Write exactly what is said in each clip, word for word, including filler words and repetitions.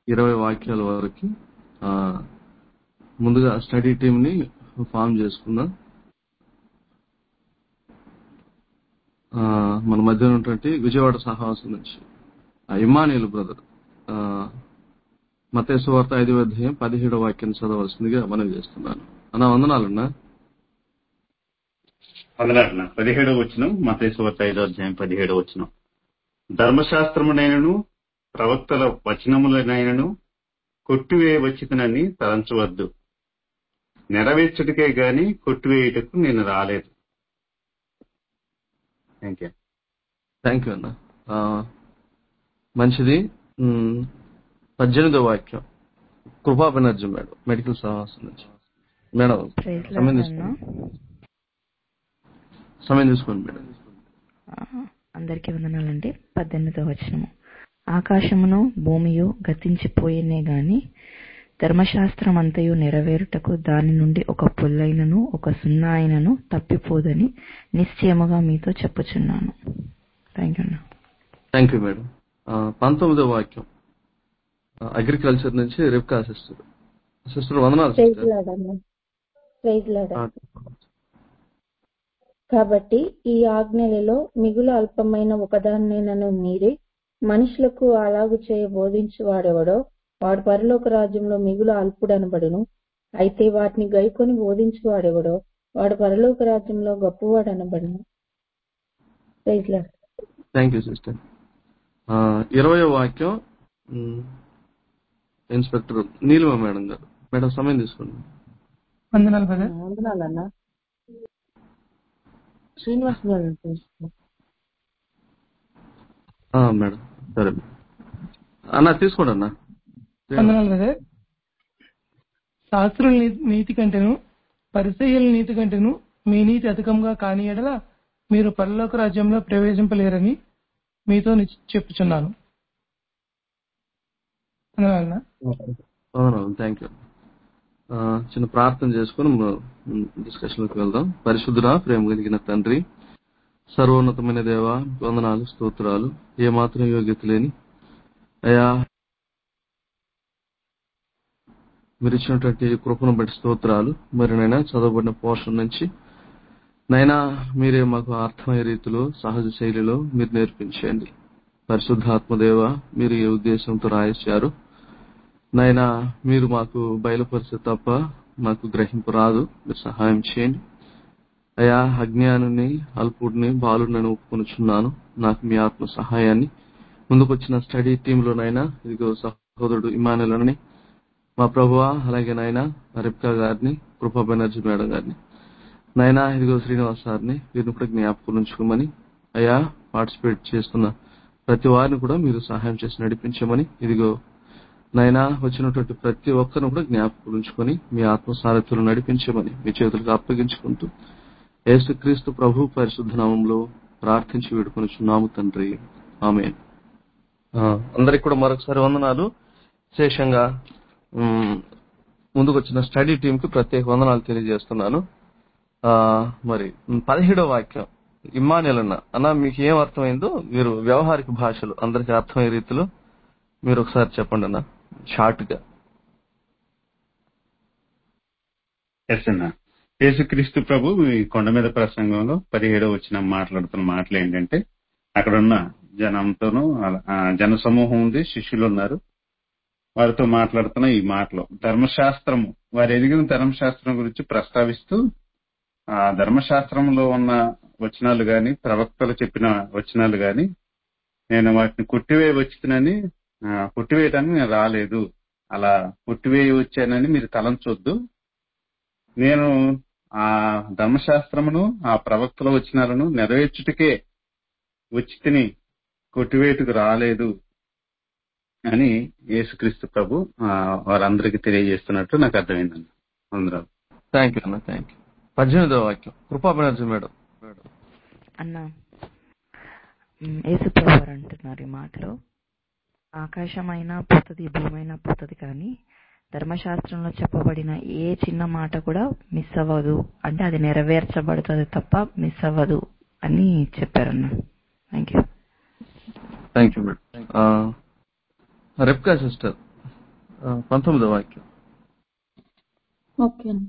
ఇరవై వాక్యాల వరకు ఆ, ముందుగా స్టడీ టీమ్ ని ఫామ్ చేసుకుందాం. ఆ, మన మధ్య ఉన్నటువంటి విజయవాడ సహవాసం నుంచి ఆ, ఇమ్మానుయేల్ బ్రదర్ మత్తయి సువార్త ఐదవ అధ్యాయం పదిహేడవ వాక్యం చదవలసిందిగా మనవి చేస్తున్నాను. అన్న వందనాలన్నా. వందనాలన్నా. పదిహేడవ వచనం, మత్తయి సువార్త ఐదో అధ్యాయం పదిహేడవ వచనం. ధర్మశాస్త్రమునైనను ప్రవక్తల వచనములనైనను కొట్టివేయవచ్చునని తలంచవద్దు, నెరవేర్చుటకే గాని కొట్టివేయుటకు నేను రాలేదు. Thank you. థ్యాంక్ యూ అన్న. ఆ, మంచిది. ఉమ్, పద్దెనిమిదో వాక్యం కృపా బెనర్జీ మేడం, మెడికల్ సహవాసం నుంచి. మేడం ప్రైజ్ సమయం లార్డ్ అన్న. తీసుకోండి, సమయం తీసుకోండి మేడం. ఆ, అందరికీ వందనాలండి. పద్దెనిమిదవ వచనము. ఆకాశమును భూమియు గతించిపోయేనే గాని ధర్మశాస్త్రం అంతయు నెరవేరుటకు దాని నుండి ఒక పొల్లైనను ఒక సున్నా అయినను తప్పిపోదని నిశ్చయముగా మీతో చెప్పుచున్నాను. థ్యాంక్ యూ అన్న. Thank you madam. ఆ, పంతొమ్మిదో వాక్యం అగ్రికల్చర్ నుంచి రిబ్కా సిస్టర్. సిస్టర్ వందనాలు ప్రైజ్ సిస్టర్. లార్డ్ అన్న. ప్రైజ్ లార్డ్ ఆ, అన్న. కాబట్టి ఈ ఆజ్ఞలలో మిగులు అల్పమైన ఒకదాన్నైనను మీరే మనుషులకు అలాగు చేయ బోధించు వాడెవడో వాడు పరలోక రాజ్యంలో మిగులు అల్పుడనబడును. అయితే వాటిని గైకొని బోధించు వాడెవడో వాడు పరలోక రాజ్యంలో గొప్పవాడు అనబడును. Praise lord. Thank you sister. ఆ, ఇరవయో వాక్యం ఉమ్, ఇన్స్పెక్టర్ నీలిమ మేడం గారు. మేడం సమయం తీసుకోండి. వందనాలు బ్రదర్. వందనాలన్నా. శ్రీనివాస్ గారు తీసుకో. ఆ, మేడం సరే అన్న, తీసుకోండి అన్న. వందనాలు బ్రదర్. శాస్త్రుల నీ- నీతి కంటేను పరిసయ్యుల నీతి కంటేను మీ నీతి అధికంగా కాని ఎడల మీరు పరలోక రాజ్యంలో ప్రవేశింపలేరని మీతో నిశ్చ- చెప్పుచున్నాను. వందనాలన్నా. Thank you. చిన్న ప్రార్థన చేసుకుని డిస్కషన్లోకి వెళ్దాం. పరిశుద్ధుడా, ప్రేమ కలిగిన తండ్రి, సర్వోన్నతమైన దేవ, వందనాలు, స్తోత్రాలు. ఏమాత్రం యోగ్యత లేని అయా మీరు ఇచ్చినటువంటి కృపను బట్టి స్తోత్రాలు. మరి నైనా చదవబడిన పోర్షన్ నుంచి నైనా మీరే మాకు అర్థమయ్యే రీతిలో సహజ శైలిలో మీరు నేర్పించండి. పరిశుద్ధాత్మదేవ, మీరు ఏ ఉద్దేశంతో రాయించారు నైనా మీరు మాకు బయలుపరిచే తప్ప మాకు గ్రహింపు రాదు. మీరు సహాయం చేయండి అయా. అజ్ఞానుని, అల్పుడిని, బాలుడిని ఒప్పుకొనుచున్నాను. నాకు మీ ఆత్మ సహాయాన్ని ముందుకొచ్చిన స్టడీ టీంలోనైనా ఇదిగో సహోదరుడు ఇమానుయేల్ని మా ప్రభువా, అలాగే నాయన రిబ్కా గారిని, కృపా బెనర్జీ మేడం గారిని, నైనా ఇదిగో శ్రీనివాస్ సార్ని వీరిని కూడా జ్ఞాపకం ఉంచుకోమని అయా, పార్టిసిపేట్ చేస్తున్న ప్రతి వారిని కూడా మీరు సహాయం చేసి నడిపించమని, ఇదిగో నైనా వచ్చినటువంటి ప్రతి ఒక్కరిని కూడా జ్ఞాపకం ఉంచుకొని మీ ఆత్మ సారథ్యంలో నడిపించమని మీ చేతులకు అప్పగించుకుంటూ యేసుక్రీస్తు ప్రభు పరిశుద్ధ నామంలో ప్రార్థించి వేడుకొనుచున్నాము తండ్రి, ఆమేన్. అందరికి కూడా మరొకసారి వందనాలు. విశేషంగా ఉమ్, ముందుకు వచ్చిన స్టడీ టీం కి ప్రత్యేక వందనాలు తెలియజేస్తున్నాను. ఆ, మరి పదిహేడో వాక్యం ఇమ్మానుయేల్ అన్న అన్న మీకు ఏం అర్థమైందో మీరు వ్యవహారిక భాషలో అందరికి అర్థమయ్యే రీతిలో మీరు ఒకసారి చెప్పండి అన్న, షార్ట్ గా. ఎస్ అన్న. యేసుక్రీస్తు ప్రభు ఈ కొండ మీద ప్రసంగంలో పదిహేడవ వచనం మాట్లాడుతున్న మాటలు ఏంటంటే, అక్కడ ఉన్న జనంతోనూ అలా- ఆ జన సమూహం ఉంది, శిష్యులు ఉన్నారు, వారితో మాట్లాడుతున్న ఈ మాటలు ధర్మశాస్త్రము, వారు ఎదిగిన ధర్మశాస్త్రం గురించి ప్రస్తావిస్తూ ఆ ధర్మశాస్త్రంలో ఉన్న వచనాలు గాని, ప్రవక్తలు చెప్పిన వచనాలు గాని నేను వాటిని కొట్టివేయ వచ్చునని ఆ, కొట్టివేయడానికి నేను రాలేదు, అలా కొట్టివేయ వచ్చానని మీరు తలంచొద్దు. నేను ఆ ధర్మశాస్త్రమును ఆ ప్రవక్తల వచనాలను నెరవేర్చుటకే వచ్చి తిని కొట్టివేటుకు రాలేదు అని యేసుక్రీస్తు ప్రభు ఆ, వారందరికీ తెలియజేస్తున్నట్టు నాకు అర్థమైందండి. అందరూ థ్యాంక్ యూ అన్న, థ్యాంక్ యూ. పద్దెనిమిదవ వాక్యం కృపా బెనర్జీ మేడం. అన్న మ్, యేసుప్రభు వారు అంటున్నారు ఈ మాటలో, ఆకాశమైనా పోతుంది, భూమైనా పోతుంది, కానీ ధర్మశాస్త్రంలో చెప్పబడిన ఏ చిన్న మాట కూడా మిస్ అవ్వదు, అంటే అది నెరవేర్చబడుతుంది తప్ప మిస్ అవ్వదు అని చెప్పారన్న. Thank you. Thank you madam. Rebecca sister ఆ, పంతొమ్మిదో వాక్యం. ఓకే.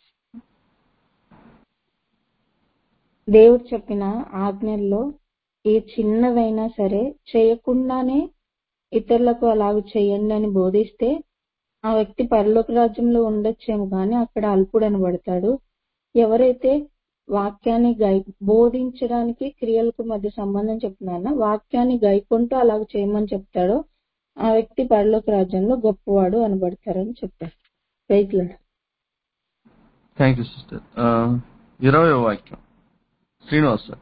దేవుడు చెప్పిన ఆజ్ఞల్లో ఏ చిన్నవైనా సరే చేయకుండానే ఇతరులకు అలాగ చేయండి అని బోధిస్తే ఆ వ్యక్తి పరలోక రాజ్యంలో ఉండొచ్చేమో కానీ అక్కడ అల్పుడనబడతాడు. ఎవరైతే వాక్యాన్ని గై బోధించడానికి క్రియలకు మధ్య సంబంధం చెప్తున్నారో వాక్యాన్ని గైకొంటూ అలాగ చేయమని చెప్తాడో ఆ వ్యక్తి పరలోక రాజ్యంలో గొప్పవాడు అనబడతారని చెప్పారు. రైట్. Thank you sister. ఇరవయో వాక్యం శ్రీనివాస్ సార్.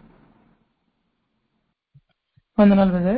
వందనాలు బ్రదర్.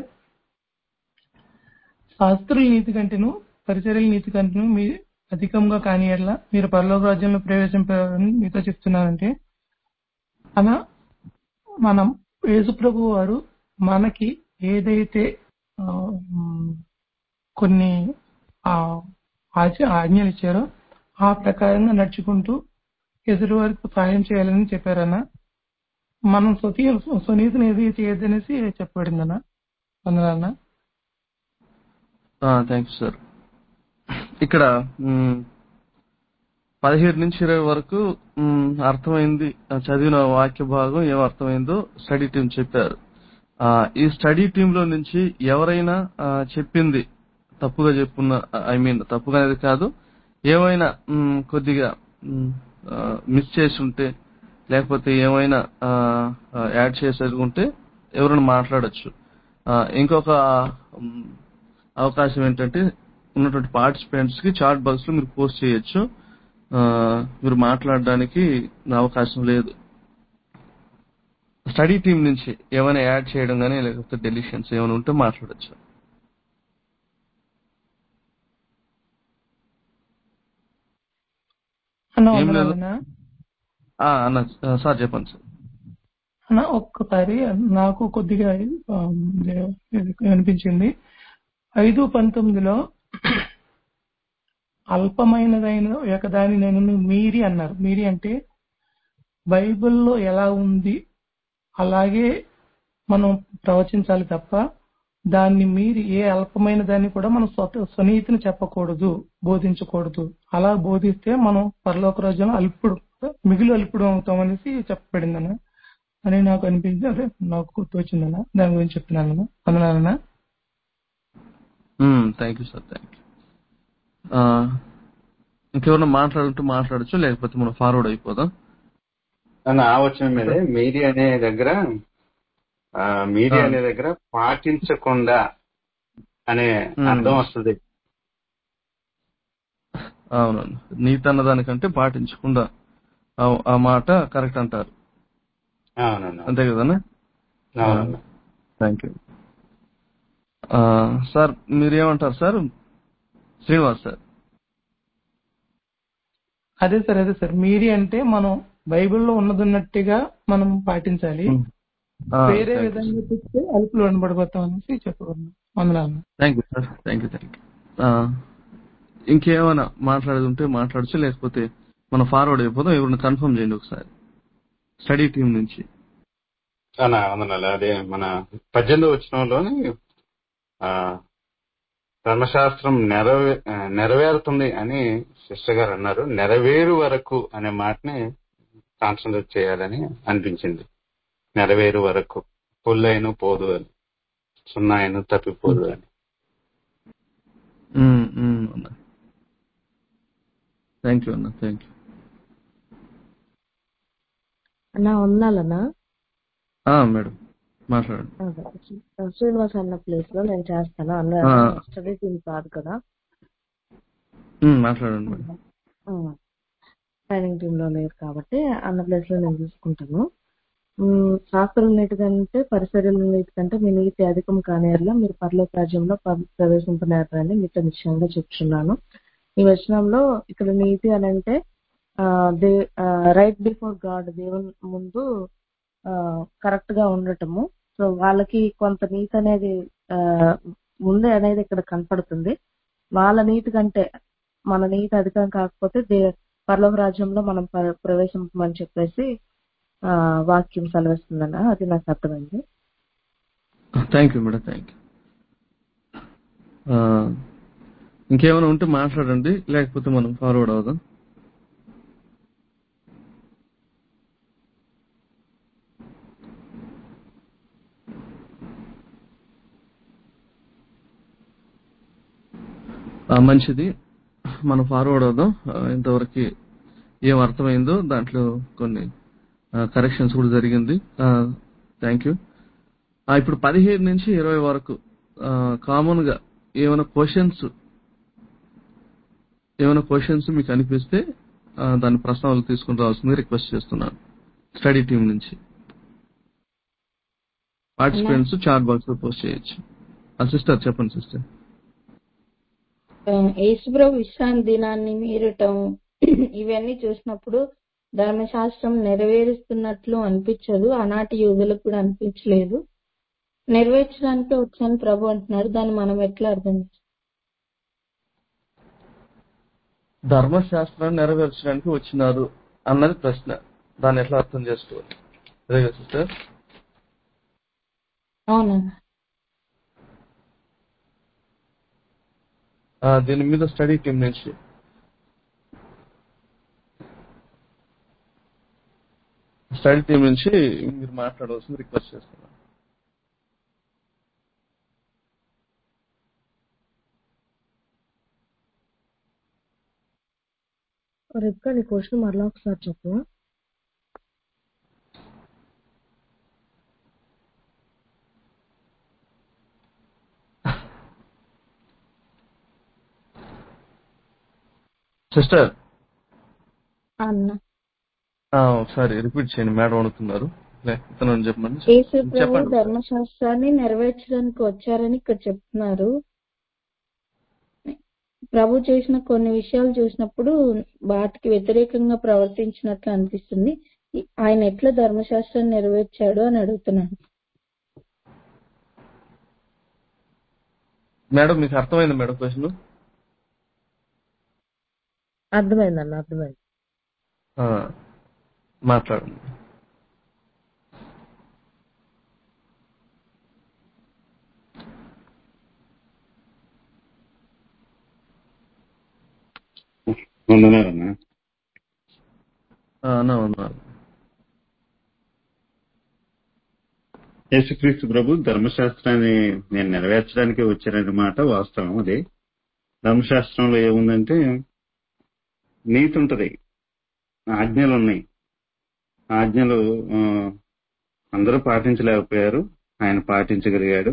శాస్త్రుల నీతి కంటేను పరిచర్యల నీతి కంటేను మీ అధికంగా కాని ఎట్లా మీరు పరలోక రాజ్యంలో ప్రవేశింపాలని మీతో చెప్తున్నానంటే అలా మనం యేసుప్రభు వారు మనకి ఏదైతే ఆ, ఉమ్, కొన్ని ఆ, ఆజ్ఞ- ఆజ్ఞలు ఇచ్చారో ఆ ప్రకారంగా నడుచుకుంటూ ఎదుటి వారికి సహాయం చేయాలని చెప్పారన్న. మనం స్వతీయ స్వనీతిని ఏది చేయొద్దనేసి చెప్పబడిందన్న. వందనాలన్న. Thank you sir. ఇక్కడ మ్, పదిహేడు నుంచి ఇరవై వరకు మ్, అర్థమైంది. ఆ, చదివిన వాక్య భాగం ఏం అర్థమైందో స్టడీ టీం చెప్పారు. ఆ, ఈ స్టడీ టీమ్ లో నుంచి ఎవరైనా ఆ, చెప్పింది తప్పుగా చెప్పున్న ఐ మీన్ తప్పుగా అనేది కాదు, ఏమైనా మ్, కొద్దిగా మిస్ చేసి ఉంటే లేకపోతే ఏమైనా ఆ, ఆ, యాడ్ చేసేది ఉంటే ఎవరైనా మాట్లాడొచ్చు. ఆ, ఇంకొక మ్, అవకాశం ఏంటంటే ఉన్నటువంటి పార్టిసిపెంట్స్ కి చాట్ బాక్స్ లో మీరు పోస్ట్ చేయొచ్చు. ఆ, మీరు మాట్లాడడానికి అవకాశం లేదు. స్టడీ టీం నుంచి ఏమైనా యాడ్ చేయడం కానీ లేకపోతే డెలిషన్స్ ఏమైనా ఉంటే మాట్లాడొచ్చు. అన్న ఏం లేదు. వందనాలన్నా. ఆ, అన్న ఆ, సార్ చెప్పండి సార్. అన్న ఒక్కసారి నాకు కొద్దిగా ఆ, ఇది అనిపించింది. ఐదు పంతొమ్మిదిలో అల్పమైనదైన ఒకదాని నేను మీరి అన్నారు. మీరి అంటే బైబిల్లో ఎలా ఉంది అలాగే మనం ప్రవచించాలి తప్ప దాన్ని మీరి ఏ అల్పమైన దాన్ని కూడా మనం స్వత స్వనీతిని చెప్పకూడదు, బోధించకూడదు. అలా బోధిస్తే మనం పరలోక రాజ్యంలో అల్పుడు మిగిలి అల్పుడు అవుతామనేసి చెప్పబడిందన్న అని నాకు అనిపించింది. అదే నాకు గుర్తొచ్చిందన్న, దాని గురించి చెప్తున్నాను. వందనాలన్నా. Thank you sir. Thank you. ఇంకెవరన్నా మాట్లాడుంటే మాట్లాడచ్చు, లేకపోతే మనం ఫార్వర్డ్ అయిపోదాం. అని ఆ వచనం మీదే మీడి అనే దగ్గర ఆ, మీడి ఆ, అనే దగ్గర పాటించకుండా అనే ఉమ్, అర్థం వస్తుంది. అవునండి. నీతి అన్నదానికంటే పాటించకుండా ఆ- ఆ మాట కరెక్ట్ అంటారు. అవునన్నా అంతే కదన్నా? అవునన్నా థ్యాంక్ యూ. సార్ మీరేమంటారు సార్? శ్రీనివాస్ సార్. అదే సార్ అదే సార్ మీరి అంటే మనం బైబిల్లో ఉన్నదన్నట్టుగా మనం పాటించాలి. ఉమ్, ఆ, వేరే థ్యాంక్ యూ విధంగా సార్. చెప్తే అలుపులో అనబడిపోతాం అనేసి చెప్పగలను. వందనాలు. Thank you sir. Thank you thank you. ఇంకేమైనా మాట్లాడేది ఉంటే మాట్లాడచ్చు, లేకపోతే మనం ఫార్వర్డ్ అయిపోదాం. ఎవరిని కన్ఫర్మ్ చేయండి ఒకసారి స్టడీ టీం నుంచి. అన్నా వందనాలు. అదే మన పద్దెనిమిది వచనంలోని ఆ, ధర్మశాస్త్రం నెరవే ఆ, నెరవేరుతుంది అని సిస్టర్ గారు అన్నారు. నెరవేరు వరకు అనే మాటని కాన్సన్ట్రేట్ చేయాలని అనిపించింది. నెరవేరు వరకు పుల్లైన పోదు అని, సున్నా అయిన తప్పిపోదు అని. థ్యాంక్ యూ అన్న. Thank you. అన్నా వందాలన్నా. మేడం మాట్లాడండి. శ్రీనివాస్ అన్న ప్లేస్ లో నేను చేస్తాను. అన్న ఆ, స్టడీ టీమ్ కాదు కదా, ఉమ్, మాట్లాడండి మేడం. ట్రైనింగ్ టీమ్ లో లేదు కాబట్టి అన్న ప్లేస్ లో నేను చూసుకుంటాను. ఉమ్, శాస్త్రం నీటి కంటే పరిసరాల నీటి కంటే మీ నీతి అధికం కానేలా మీరు పరలోక రాజ్యంలో ప- ప్రవేశింపనేరని మీతో నిశ్చయంగా చెప్తున్నాను. ఈ వచనంలో ఇక్కడ నీతి అని అంటే దే రైట్ బిఫోర్ గాడ్, దేవుని ముందు కరెక్ట్ గా ఉండటము. సో వాళ్ళకి కొంత నీతి అనేది ఆ, ఉంది అనేది ఇక్కడ కనపడుతుంది. వాళ్ళ నీతి కంటే మన నీతి అధికం కాకపోతే దే పరలోక రాజ్యంలో మనం ప్ర- ప్రవేశింపమని చెప్పేసి ఆ వాక్యం సెలవిస్తుందన్న. అది నాకు అర్థమైంది. Thank you madam. Thank you. ఇంకేమైనా ఉంటే మాట్లాడండి, లేకపోతే మనం ఫార్వర్డ్ అవుదాం. ఆ, మంచిది, మనం ఫార్వర్డ్ అవుదాం. ఆ, ఇంతవరకు ఏం అర్థమైందో దాంట్లో కొన్ని కరెక్షన్స్ కూడా జరిగింది. Thank you. ఇప్పుడు పదిహేడు నుంచి ఇరవై వరకు కామన్ గా ఏమైనా క్వశ్చన్స్ ఏమైనా క్వశ్చన్స్ మీకు అనిపిస్తే ఆ, దాని ప్రశ్నలు తీసుకుని రావాల్సింది రిక్వెస్ట్ చేస్తున్నాను. స్టడీ టీం నుంచి అన్న పార్టిసిపెంట్స్ చాట్ బాక్స్ లో పోస్ట్ చేయొచ్చు. సిస్టర్ చెప్పండి సిస్టర్. ఆ, యేసుప్రభు విశ్రాంతి దినాన్ని మీరటం ఇవన్నీ చూసినప్పుడు ధర్మశాస్త్రం నెరవేరుస్తున్నట్లు అనిపించదు. ఆనాటి యూదులకు కూడా అనిపించలేదు. నెరవేర్చడానికి వచ్చాను ప్రభు అంటున్నారు. దాన్ని మనం ఎట్లా అర్థం చేసుకోవాలి? ధర్మశాస్త్రాన్ని నెరవేర్చడానికి వచ్చినారు అన్నది ప్రశ్న. దాన్ని ఎట్లా అర్థం చేసుకోవాలి? అదే కదా సిస్టర్. అవునన్నా. ఆ, దీని మీద స్టడీ టీం నుంచి స్టడీ టీం నుంచి మీరు మాట్లాడవలసింది రిక్వెస్ట్ చేస్తున్నాను. రేపు నీ క్వశ్చన్ మరలా ఒకసారి చెప్పు. సిస్టర్ అన్న ఆ, ఒకసారి రిపీట్ చేయండి. మేడం అడుగుతున్నారు. లేకపోతే చెప్పండి. యేసు ప్రభు చెప్పండి ఒకసారి. ధర్మశాస్త్రాన్ని నెరవేర్చడానికి వచ్చారని ఇక్కడ చెప్తున్నారు. ప్రభు చేసిన కొన్ని విషయాలు చూసినప్పుడు వాటికి వ్యతిరేకంగా ప్రవర్తించినట్లు అనిపిస్తుంది. ఈ- ఆయన ఎట్లా ధర్మశాస్త్రాన్ని నెరవేర్చాడు అని అడుగుతున్నాను. మేడం మీకు అర్థమైంది మేడం క్వశ్చన్? అర్థమైందన్న, అర్థమైంది. మాట్లాడండి. వందనాలన్నా. ఆ, అన్నా ఉన్నారు. యేసుక్రీస్తు ప్రభు ధర్మశాస్త్రాన్ని నేను నెరవేర్చడానికి వచ్చారనే మాట వాస్తవం. అది ధర్మశాస్త్రంలో ఏముందంటే నీతి ఉంటది, ఆజ్ఞలు ఉన్నాయి. ఆజ్ఞలు ఆ, అందరూ పాటించలేకపోయారు, ఆయన పాటించగలిగాడు.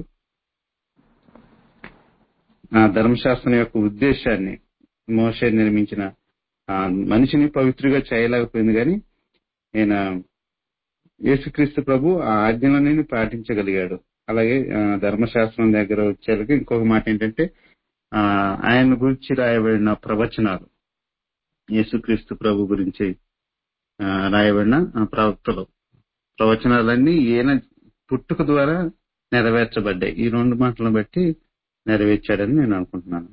ఆ ధర్మశాస్త్రం యొక్క ఉద్దేశాన్ని మోషే నిర్మించిన ఆ మనిషిని పవిత్రుగా చేయలేకపోయింది, కానీ ఆయన యేసుక్రీస్తు ప్రభు ఆ ఆజ్ఞలన్నీ పాటించగలిగాడు. అలాగే ఆ, ధర్మశాస్త్రం దగ్గర వచ్చేసరికి ఇంకొక మాట ఏంటంటే ఆ ఆయన గురించి రాయబడిన ప్రవచనాలు, యేసుక్రీస్తు ప్రభు గురించి ఆ, రాయబడిన ఆ, ప్రవక్తలు ప్రవచనాలన్నీ ఈయన పుట్టుక ద్వారా నెరవేర్చబడ్డాయి. ఈ రెండు మాటలను బట్టి నెరవేర్చాడని నేను అనుకుంటున్నాను.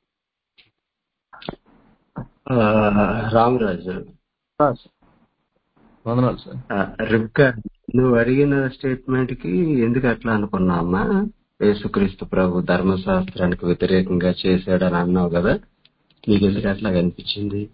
ఆ, రామరాజు, ఆ, వందనాలు సార్. ఆ, రిబ్కా, నువ్వు అడిగిన స్టేట్మెంట్ కి ఎందుకు అట్లా అనుకున్నావమ్మా? యేసుక్రీస్తు ప్రభు ధర్మశాస్త్రానికి వ్యతిరేకంగా చేశాడని అన్నావు కదా, నీకు ఎందుకు అట్లా అనిపించింది?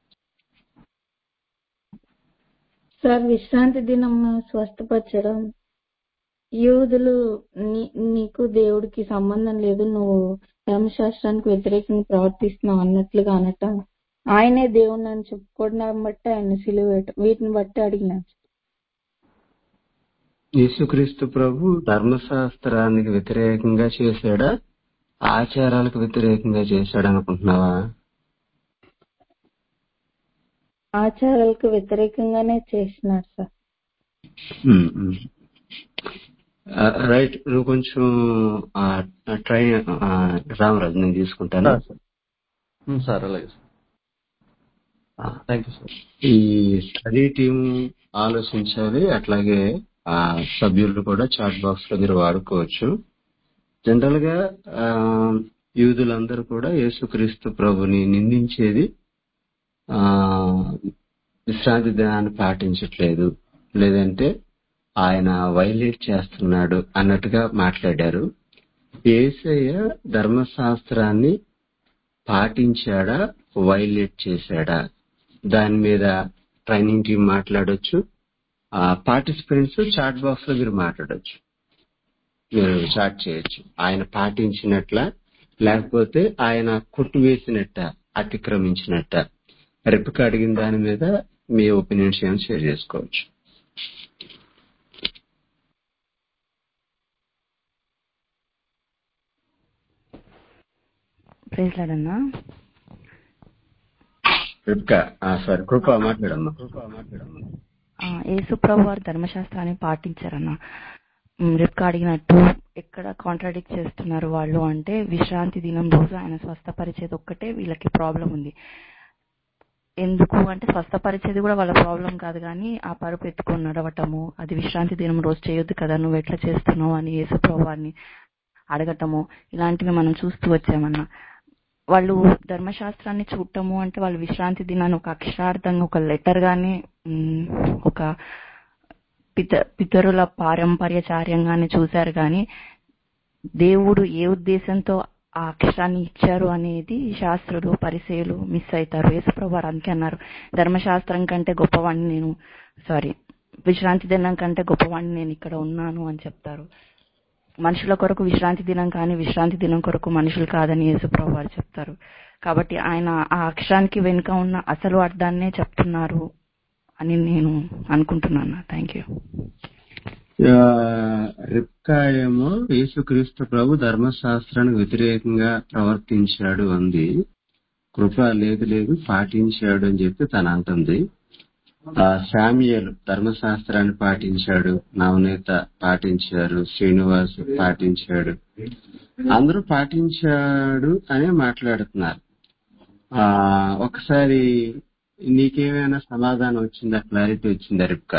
సార్, విశ్రాంతి దినం స్వస్థపరచడం, యూదులు నీ- నీకు దేవుడికి సంబంధం లేదు, నువ్వు ధర్మశాస్త్రానికి వ్యతిరేకంగా ప్రవర్తిస్తున్నావు అన్నట్లుగా అనటం, ఆయనే దేవుణ్ణి అని చెప్పుకోవడం బట్టి ఆయన సిలువ వేయటం, వీటిని బట్టి అడిగినాను. యేసుక్రీస్తు ప్రభు ధర్మశాస్త్రానికి వ్యతిరేకంగా చేశాడా, ఆచారాలకు వ్యతిరేకంగా చేశాడు అనుకుంటున్నావా? ఆచారాలకు వ్యతిరేకంగానే చేసినారు సార్. ఉమ్, ఉమ్. ఆ, రైట్, నువ్వు కొంచెం ఆ, ట్రై ఆ, రామరాజు, నేను తీసుకుంటాను. ఆ, సార్. ఉమ్, సార్ అలాగే సార్. ఆ, థ్యాంక్ యూ సార్. ఈ స్టడీ టీం ఆలోచించాలి, అట్లాగే ఆ సభ్యులు కూడా చాట్ బాక్స్ లో మీరు వాడుకోవచ్చు. జనరల్ గా ఆ, యూదులందరూ కూడా యేసుక్రీస్తు ప్రభుని నిందించేది ఆ విశ్రాంతి దినాన్ని పాటించట్లేదు, లేదంటే ఆయన వైలేట్ చేస్తున్నాడు అన్నట్టుగా మాట్లాడారు. యేసయ్య ధర్మశాస్త్రాన్ని పాటించాడా వైలేట్ చేశాడా దాని మీద ట్రైనింగ్ టీం మాట్లాడొచ్చు. పార్టిసిపెంట్స్ చాట్ బాక్స్ లో మీరు మాట్లాడొచ్చు, మీరు చాట్ చేయొచ్చు. ఆయన పాటించినట్ల లేకపోతే ఆయన కొట్టువేసినట్ట అతిక్రమించినట్ట రెప్పిక అడిగిన దాని మీద మీ ఒపీనియన్స్ ఏమైనా షేర్ చేసుకోవచ్చు. ప్రైజ్ లార్డ్ అన్నా. రెప్పిక సారీ కృప మాట్లాడమ్మా. కృప మాట్లాడమ్మా. యేసు ప్రభు వారు ధర్మశాస్త్రాన్ని పాటించారన్న. రెప్కా అడిగినట్టు ఎక్కడ కాంట్రాడిక్ట్ చేస్తున్నారు వాళ్ళు అంటే, విశ్రాంతి దినం రోజు ఆయన స్వస్థపరిచేది ఒక్కటే వీళ్ళకి ప్రాబ్లం ఉంది. ఎందుకు అంటే స్వస్థపరిచేది కూడా వాళ్ళ ప్రాబ్లం కాదు, కానీ ఆ పరుపు ఎత్తుకొని నడవటము అది విశ్రాంతి దినం రోజు చేయొద్దు కదా, నువ్వు ఎట్లా చేస్తున్నావు అని యేసు ప్రభు వారిని అడగటము ఇలాంటివి మనం చూస్తూ వచ్చామన్నా. వాళ్ళు ధర్మశాస్త్రాన్ని చూడటము అంటే వాళ్ళు విశ్రాంతి దినాన్ని ఒక అక్షరార్థంగా ఒక లెటర్ గాని ఒక పిత పితరుల పారంపర్యచార్యంగానే చూశారు, కానీ దేవుడు ఏ ఉద్దేశంతో ఆ అక్షరాన్ని ఇచ్చారు అనేది శాస్త్రులు పరిసయ్యులు మిస్ అవుతారు. యేసుప్రభు వారు అందుకే అన్నారు, ధర్మశాస్త్రం కంటే గొప్పవాడిని నేను సారీ విశ్రాంతి దినం కంటే గొప్పవాడిని నేను ఇక్కడ ఉన్నాను అని చెప్తారు. మనుషుల కొరకు విశ్రాంతి దినం కానీ విశ్రాంతి దినం కొరకు మనుషులు కాదని యేసుప్రభు వారు చెప్తారు. కాబట్టి ఆయన ఆ అక్షరానికి వెనుక ఉన్న అసలు అర్థాన్నే చెప్తున్నారు అని నేను అనుకుంటున్నాను. Thank you. రిబ్కా ఏమో యేసుక్రీస్తు ప్రభు ధర్మశాస్త్రానికి వ్యతిరేకంగా ప్రవర్తించాడు అంది, కృప లేదు లేదు పాటించాడు అని చెప్పి తన అంటుంది. శామ్యూయేలు ధర్మశాస్త్రాన్ని పాటించాడు, నవనీత పాటించారు, శ్రీనివాస్ పాటించాడు, అందరూ పాటించాడు అని మాట్లాడుతున్నారు. ఆ ఒకసారి నీకేమైనా సమాధానం వచ్చిందా, క్లారిటీ వచ్చిందా రిబ్కా?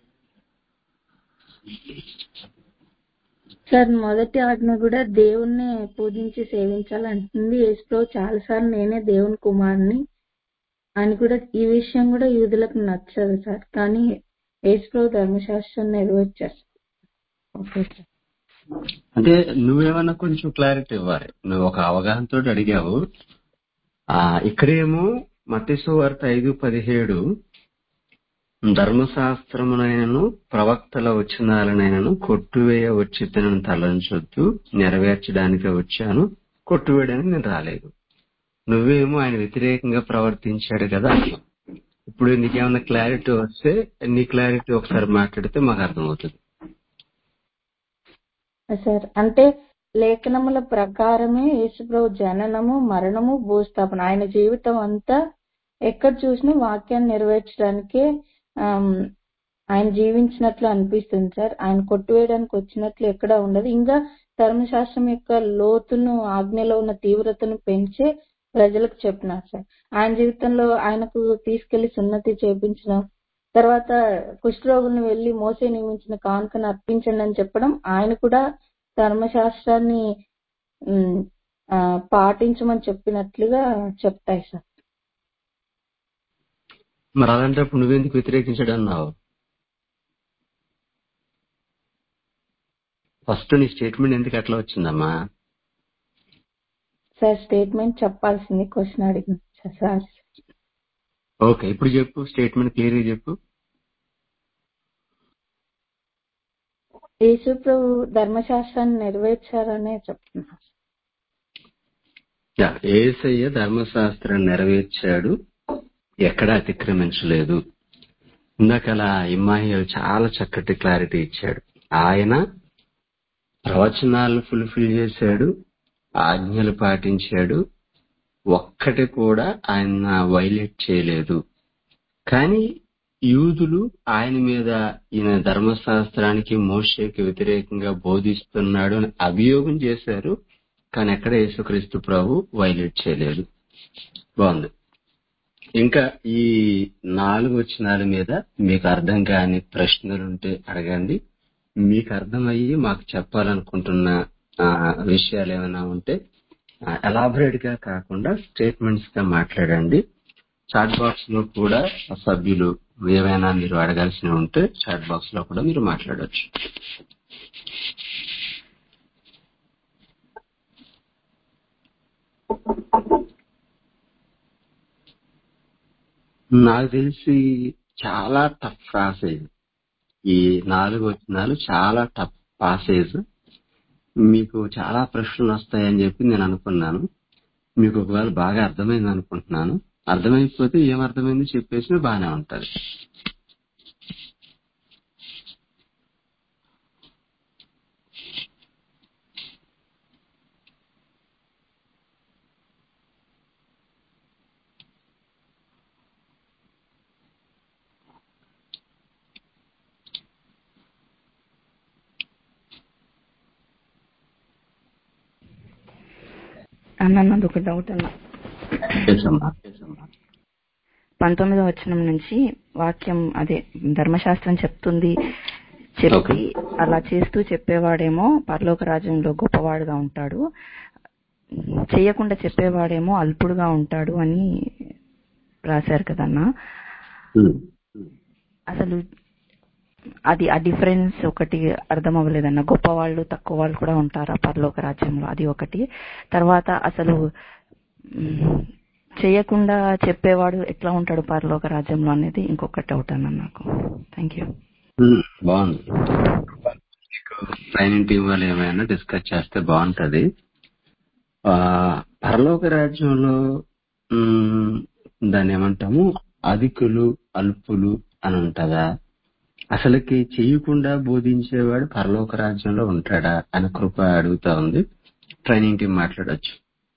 సార్ మొదటి ఆజ్ఞ కూడా దేవుణ్ణి పూజించి సేవించాలంటుంది. యేసుప్రభు చాలాసార్లు నేనే దేవుని కుమారుని అని కూడా, ఈ విషయం కూడా యూదులకు నచ్చదు సార్, కానీ యేసుప్రభు ధర్మశాస్త్రం నెరవేర్చారు. Okay sir. అంటే నువ్వేమన్నా కొంచెం క్లారిటీ ఇవ్వాలి, నువ్వు ఒక అవగాహనతో అడిగావు. ఆ ఇక్కడేమో మత్తయి సువార్త ఐదు పదిహేడు ధర్మశాస్త్రమునైనను ప్రవక్తల వచనాలనైనను కొట్టువేయ వచ్చి తనను తలంచొద్దు, నెరవేర్చడానికి వచ్చాను, కొట్టువేయడానికి నేను రాలేదు. నువ్వేమో ఆయన వ్యతిరేకంగా ప్రవర్తించాడు కదా. ఇప్పుడు నీకేమన్నా క్లారిటీ వస్తే నీ క్లారిటీ ఒకసారి మాట్లాడితే మాకు అర్థమవుతుంది సార్. అంటే లేఖనముల ప్రకారమే యేసుప్రభు జననము మరణము భూస్థాపన ఆయన జీవితం అంతా ఎక్కడ చూసినా వాక్యాన్ని నెరవేర్చడానికే ఆయన జీవించినట్లు అనిపిస్తుంది సార్. ఆయన కొట్టువేయడానికి వచ్చినట్లు ఎక్కడా ఉండదు. ఇంకా ధర్మశాస్త్రం యొక్క లోతును ఆజ్ఞలో ఉన్న తీవ్రతను పెంచే ప్రజలకు చెప్పినారు సార్. ఆయన జీవితంలో ఆయనకు తీసుకెళ్లి సున్నతి చేపించిన తర్వాత కుష్ఠరోగులను వెళ్లి మోసే నియమించిన కానుకను అర్పించండి అని చెప్పడం ఆయన కూడా ధర్మశాస్త్రాన్ని పాటించమని చెప్పినట్లుగా చెప్తాయి సార్. మరి అలాంటప్పుడు నువ్వెందుకు వ్యతిరేకించాడు అన్నావు? ఫస్ట్ నీ స్టేట్మెంట్ ఎందుకు అట్లా వచ్చిందమ్మా? సార్ స్టేట్మెంట్ చెప్పాల్సింది క్వశ్చన్ అడిగింది సార్. ఓకే, ఇప్పుడు చెప్పు, స్టేట్మెంట్ క్లియర్గా చెప్పు. యేసు ప్రభు ధర్మశాస్త్రాన్ని నెరవేర్చారనే చెప్తున్నా. యేసయ్య ధర్మశాస్త్రాన్ని నెరవేర్చాడు, ఎక్కడా అతిక్రమించలేదు. ఇందాకలా ఇమ్మాయిల్ చాలా చక్కటి క్లారిటీ ఇచ్చాడు. ఆయన ప్రవచనాలు ఫుల్ఫిల్ చేశాడు, ఆజ్ఞలు పాటించాడు, ఒక్కటి కూడా ఆయన వైలేట్ చేయలేదు. కానీ యూదులు ఆయన మీద ఈయన ధర్మశాస్త్రానికి మోషేకి వ్యతిరేకంగా బోధిస్తున్నాడు అని అభియోగం చేశారు, కానీ ఎక్కడ యేసుక్రీస్తు ప్రభు వైలేట్ చేయలేదు. బాగుంది. ఇంకా ఈ నాలుగు వచనాల మీద మీకు అర్థం కాని ప్రశ్నలుంటే అడగండి. మీకు అర్థమయ్యి మాకు చెప్పాలనుకుంటున్న విషయాలు ఏమైనా ఉంటే ఎలాబరేట్ గా కాకుండా స్టేట్మెంట్స్ గా మాట్లాడండి. చాట్ బాక్స్ లో కూడా సభ్యులు ఏమైనా మీరు అడగాల్సినవి ఉంటే చాట్ బాక్స్ లో కూడా మీరు మాట్లాడవచ్చు. నాకు తెలిసి చాలా టఫ్ పాసేజ్. ఈ నాలుగు వచనాలు చాలా టఫ్ పాసేజ్. మీకు చాలా ప్రశ్నలు వస్తాయని చెప్పి నేను అనుకున్నాను. మీకు ఒకవేళ బాగా అర్థమైంది అనుకుంటున్నాను. అర్థమైపోతే ఏం అర్థమైంది చెప్పేసి బాగానే ఉంటది. అన్న నాది ఒక డౌట్ అన్న. తెలుసమ్మా? పంతొమ్మిదో వచనం నుంచి వాక్యం అదే ధర్మశాస్త్రం చెప్తుంది, చెప్పి అలా చేస్తూ చెప్పేవాడేమో పరలోక రాజ్యంలో గొప్పవాడుగా ఉంటాడు, చెయ్యకుండా చెప్పేవాడేమో అల్పుడుగా ఉంటాడు అని రాశారు కదన్నా. అసలు అది ఆ డిఫరెన్స్ ఒకటి అర్థం అవ్వలేదన్న. గొప్ప వాళ్ళు తక్కువ వాళ్ళు కూడా ఉంటారా పరలోక రాజ్యంలో? అది ఒకటి. తర్వాత అసలు చేయకుండా చెప్పేవాడు ఎట్లా ఉంటాడు పరలోక రాజ్యంలో అనేది ఇంకొక డౌట్ అన్న నాకు. Thank you. బాగుంది. ట్రైనింగ్ టీం వాళ్ళు ఏమైనా డిస్కస్ చేస్తే బాగుంటది. ఆ పరలోక రాజ్యంలో దాన్ని ఏమంటాము, అధికులు అల్పులు అని ఉంటదా? అసలుకి చెయ్యకుండా బోధించేవాడు పరలోక రాజ్యంలో ఉంటాడా అని కృప అడుగుతా ఉంది. ట్రైనింగ్ టీం మాట్లాడొచ్చు.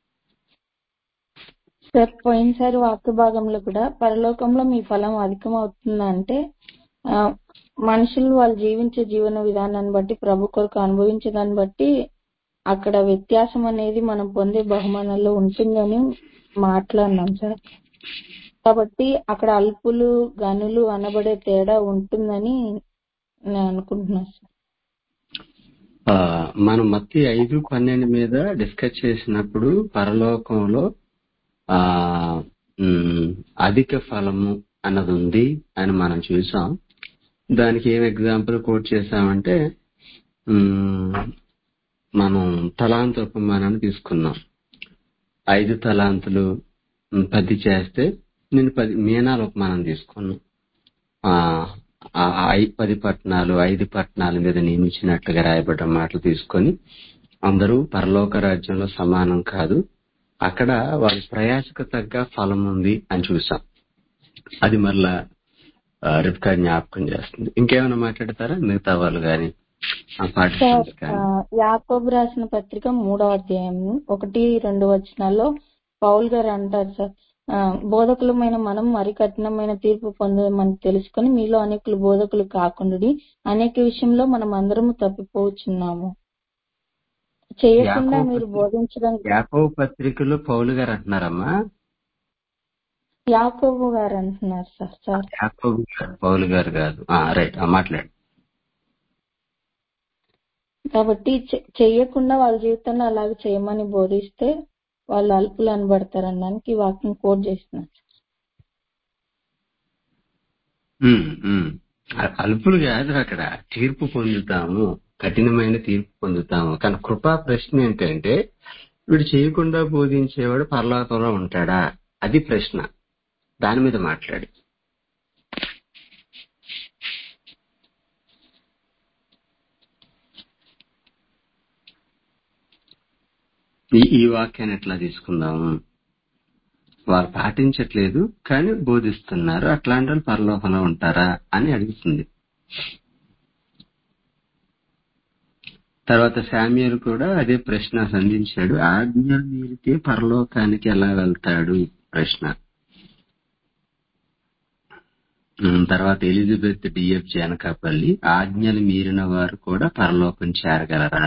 సార్, పోయినసారి వాక్య భాగంలో కూడా పరలోకంలో మీ ఫలం అధికం అవుతుందా అంటే ఆ, మనుషులు వాళ్ళు జీవించే జీవన విధానాన్ని బట్టి, ప్రభు కొరకు అనుభవించే దాన్ని బట్టి అక్కడ వ్యత్యాసం అనేది మనం పొందే బహుమానాల్లో ఉంటుందని మాట్లాడినాం సార్. కాబట్టి అక్కడ అల్పులు గనులు అనబడే తేడా ఉంటుందని నేను అనుకుంటున్నాను సార్. ఆ మనం మత్తి ఐదు పన్నెండు మీద డిస్కస్ చేసినప్పుడు పరలోకంలో ఆ ఉమ్, అధిక ఫలము అన్నది ఉంది అని మనం చూసాం. దానికి ఏం ఎగ్జాంపుల్ కోట్ చేసామంటే ఉమ్, మనం తలాంతు ఉపమానాన్ని తీసుకున్నాం. ఐదు తలాంతులు ఉమ్, పది చేస్తే నేను పది మీనాల ఉపమానం తీసుకున్నాం. ఆ ఆ ఐ- పది పట్టణాలు ఐదు పట్టణాల మీద నియమించినట్లుగా రాయబడ్డ మాటలు తీసుకొని అందరూ పరలోక రాజ్యంలో సమానం కాదు, అక్కడ వారి ప్రయాసకు తగ్గ ఫలం ఉంది అని చూసాం. అది మరలా రిప్కా జ్ఞాపకం చేస్తుంది. ఇంకేమైనా మాట్లాడతారా మిగతా వాళ్ళు గాని సార్, పార్టిసిపెంట్స్ ఆ, కానీ? యాకోబు రాసిన పత్రిక మూడవ అధ్యాయం ఒకటి రెండు వచనాల్లో పౌల్ గారు అంటారు సార్, ఆ, బోధకులమైన మనం మరి కఠినమైన తీర్పు పొందమని తెలుసుకొని మీలో అనేకులు బోధకులు కాకుండా అనేక విషయంలో మనం అందరము తప్పిపోవచ్చున్నాము. చేయకుండా యాకోబు మీరు పత్రిక బోధించడం. యాకోబు పత్రికలో పౌలు గారు అంటున్నారమ్మా. యాకోబు గారు అంటున్నారు సార్. సార్ యాకోబు గారు, పౌలు గారు కాదు. రైట్, మాట్లాడు. కాబట్టి చె- చెయ్యకుండా వాళ్ళ జీవితంలో అలాగే చేయమని బోధిస్తే వాళ్ళు అల్పులు అనబడతారనడానికి ఈ వాక్యం కోట్ చేస్తున్నారు. ఉమ్, ఉమ్. అ- అల్పులు కాదు, అక్కడ తీర్పు పొందుతాము, కఠినమైన తీర్పు పొందుతాము. కానీ కృపా ప్రశ్న ఏంటంటే వీడు చేయకుండా బోధించేవాడు పరలోకంలో ఉంటాడా? అది ప్రశ్న. దాని మీద మాట్లాడి ఈ ఈ వాక్యాన్ని ఎట్లా తీసుకుందాము? వారు పాటించట్లేదు కానీ బోధిస్తున్నారు, అట్లాంటి వాళ్ళు పరలోకంలో ఉంటారా అని అడుగుతుంది. తర్వాత శామ్యూయల్ కూడా అదే ప్రశ్న సంధించాడు. ఆజ్ఞలు మీరితే పరలోకానికి ఎలా వెళ్తాడు ప్రశ్న. ఉమ్, తర్వాత ఎలిజబెత్ డిఎఫ్ జానకాపల్లి, ఆజ్ఞలు మీరిన వారు కూడా పరలోకం చేరగలరా?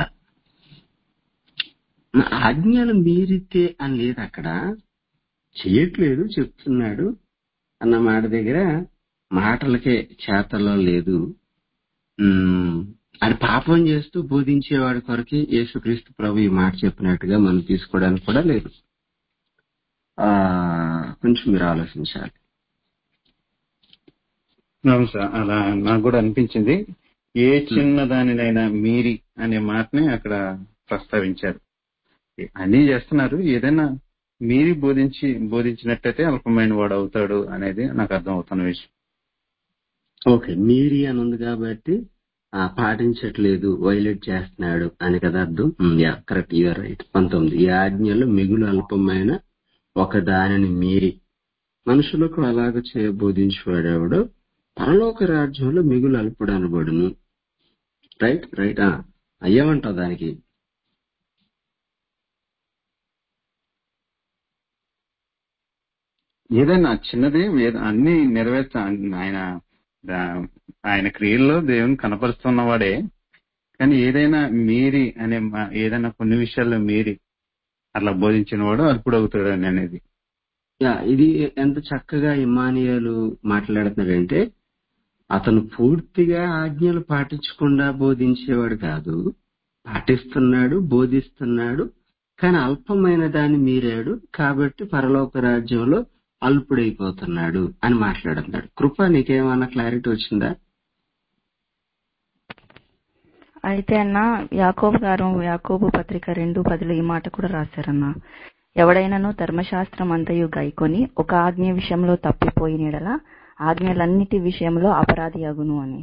ఆజ్ఞలు మీరితే అని లేదు అక్కడ, చేయట్లేదు చెప్తున్నాడు అన్న మాట దగ్గర మాటలకే చేతల్లో లేదు. ఉమ్, అది పాపం చేస్తూ బోధించేవాడి కొరకే యేసుక్రీస్తు ప్రభు ఈ మాట చెప్పినట్టుగా మనం తీసుకోవడానికి కూడా లేదు. ఆ కొంచెం మీరు ఆలోచించాలి. అవును సార్, అలా నాకు కూడా అనిపించింది. ఏ చిన్న దానినైనా మీరి అనే మాటని అక్కడ ప్రస్తావించారు. అన్నీ చేస్తున్నారు, ఏదైనా మీరి బోధించి బోధించినట్టయితే అల్పమైన వాడు అవుతాడు అనేది నాకు అర్థం అవుతున్న విషయం. ఓకే, మీరి అని ఉంది కాబట్టి ఆ, పాటించట్లేదు, వైలేట్ చేస్తున్నాడు అని కదా అర్థం. Yeah, correct, you're right. పంతొమ్మిది, ఈ ఆజ్ఞలో మిగులు అల్పమైన ఒక దానిని మీరి మనుషులకు అలాగ చేయబోధించేవాడెవడో పరలోక రాజ్యంలో మిగులు అల్పుడు అనబడును. రైట్ రైట్ అయ్యేమంటావు దానికి? ఏదైనా చిన్నది వేద- అన్ని నెరవేర్చ ఆయన దా- ఆయన క్రియల్లో దేవుని కనపరుస్తున్నవాడే, కానీ ఏదైనా మీరి అనే మా- ఏదైనా కొన్ని విషయాల్లో మీరి అట్లా బోధించిన వాడు అల్పుడు అవుతాడు అని అనేది. యా, ఇది ఎంత చక్కగా ఇమానియాలు మాట్లాడుతున్నాడంటే అతను పూర్తిగా ఆజ్ఞలు పాటించకుండా బోధించేవాడు కాదు, పాటిస్తున్నాడు, బోధిస్తున్నాడు, కానీ అల్పమైన దాన్ని మీరాడు కాబట్టి పరలోక రాజ్యంలో అల్పుడైపోతున్నాడు అని మాట్లాడుతున్నాడు. కృప, నీకేమన్నా క్లారిటీ వచ్చిందా? అయితే అన్న యాకోబు గారు యాకోబు పత్రిక రెండు పదిలో ఈ మాట కూడా రాశారన్న, ఎవడైనాను ధర్మశాస్త్రం అంతయు గైకొని ఒక ఆజ్ఞ విషయంలో తప్పిపోయిన యెడల ఆజ్ఞలన్నిటి విషయంలో అపరాధి అగును అని.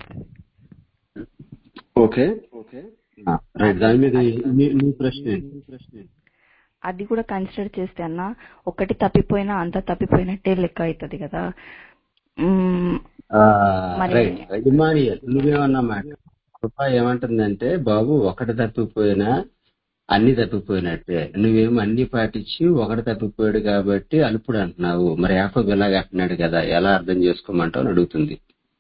ఓకే ఆ, రైట్. దాని మీద మీ- మీ ప్రశ్న ఏంటి? అది కూడా కన్సిడర్ చేస్తే అన్న ఒకటి తప్పిపోయినా అంత తప్పిపోయినట్టే లెక్క అవుతుంది కదా. మ్మ్, ఆ, మరి రైట్. ఇమానియల్, నువ్వేమన్నా మాట కృప ఏమంటుందంటే, బాబు ఒకటి తప్పిపోయినా అన్ని తప్పిపోయినట్టే, నువ్వేమో అన్ని పాటించి ఒకటి తప్పిపోయాడు కాబట్టి అల్పుడు అంటున్నావు. మరి యాకోబు ఇలాగ అంటున్నాడు కదా, ఎలా అర్థం చేసుకోమంటావు అని అడుగుతుంది.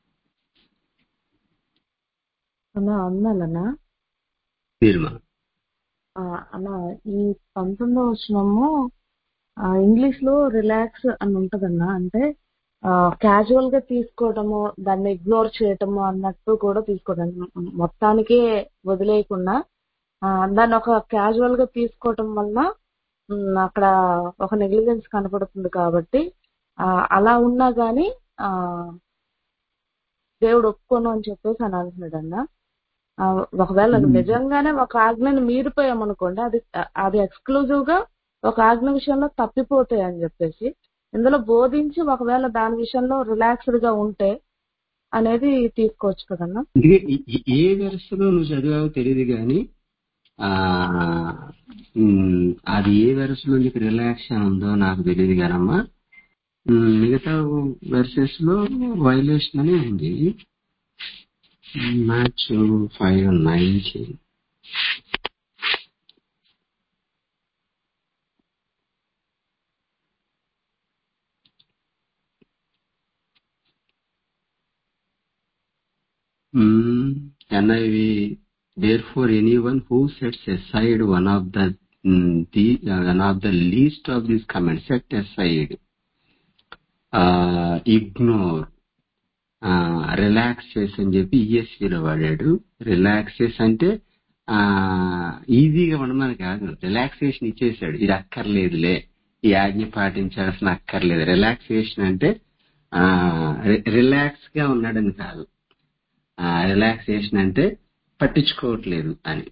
అన్నా అన్నాలన్నా తీర్మా ఆ, అన్నా ఈ పంతొమ్మిదో వచనము ఇంగ్లీష్ లో రిలాక్స్ అని ఉంటదన్నా. అంటే క్యాజువల్ గా తీసుకోవటము, దాన్ని ఇగ్నోర్ చేయటము అన్నట్టు కూడా తీసుకోవడం, మొత్తానికే వదిలేయకుండా ఆ, దాన్ని ఒక క్యాజువల్ గా తీసుకోవటం వల్ల ఉమ్, అక్కడ ఒక నెగ్లిజెన్స్ కనపడుతుంది. కాబట్టి ఆ, అలా ఉన్నా గానీ ఆ, దేవుడు ఒప్పుకోను అని చెప్పేసి అని అంటున్నాడు అన్న. ఆ, ఒకవేళ అది నిజంగానే ఒక ఆజ్ఞని మీరిపోయామనుకోండి, అది అది ఎక్స్క్లూజివ్ గా ఒక ఆజ్ఞ విషయంలో తప్పిపోతాయి అని చెప్పేసి ఇందులో బోధించి ఒకవేళ దాని విషయంలో రిలాక్స్డ్ గా ఉంటే అనేది తీసుకోవచ్చు కదన్నా. అందుకే ఈ- ఈ- ఏ వెరసులో నువ్వు చదివావో తెలియదు కానీ ఆ ఉమ్, అది ఏ వెరసులో నీకు రిలాక్షన్ ఉందో నాకు తెలియదు కానమ్మా. ఉమ్, మిగతా వెర్సెస్ లో వైలేషన్ అని ఉంది. Matthew five nineteen NIV, therefore anyone who sets aside one of the mm, the uh, one of the least of these commands, set aside, uh, ignore, relaxes అని చెప్పి ఈఎస్సీలో వాడాడు. రిలాక్సేస్ అంటే ఆ ఈజీగా ఉండమని కాదు, రిలాక్సేషన్ ఇచ్చేసాడు. ఇది అక్కర్లేదులే, ఈ ఆజ్ఞ పాటించాల్సిన అక్కర్లేదు. రిలాక్సేషన్ అంటే ఆ రిలాక్స్ గా ఉన్నాడని కాదు, రిలాక్సేషన్ అంటే పట్టించుకోవట్లేదు అని.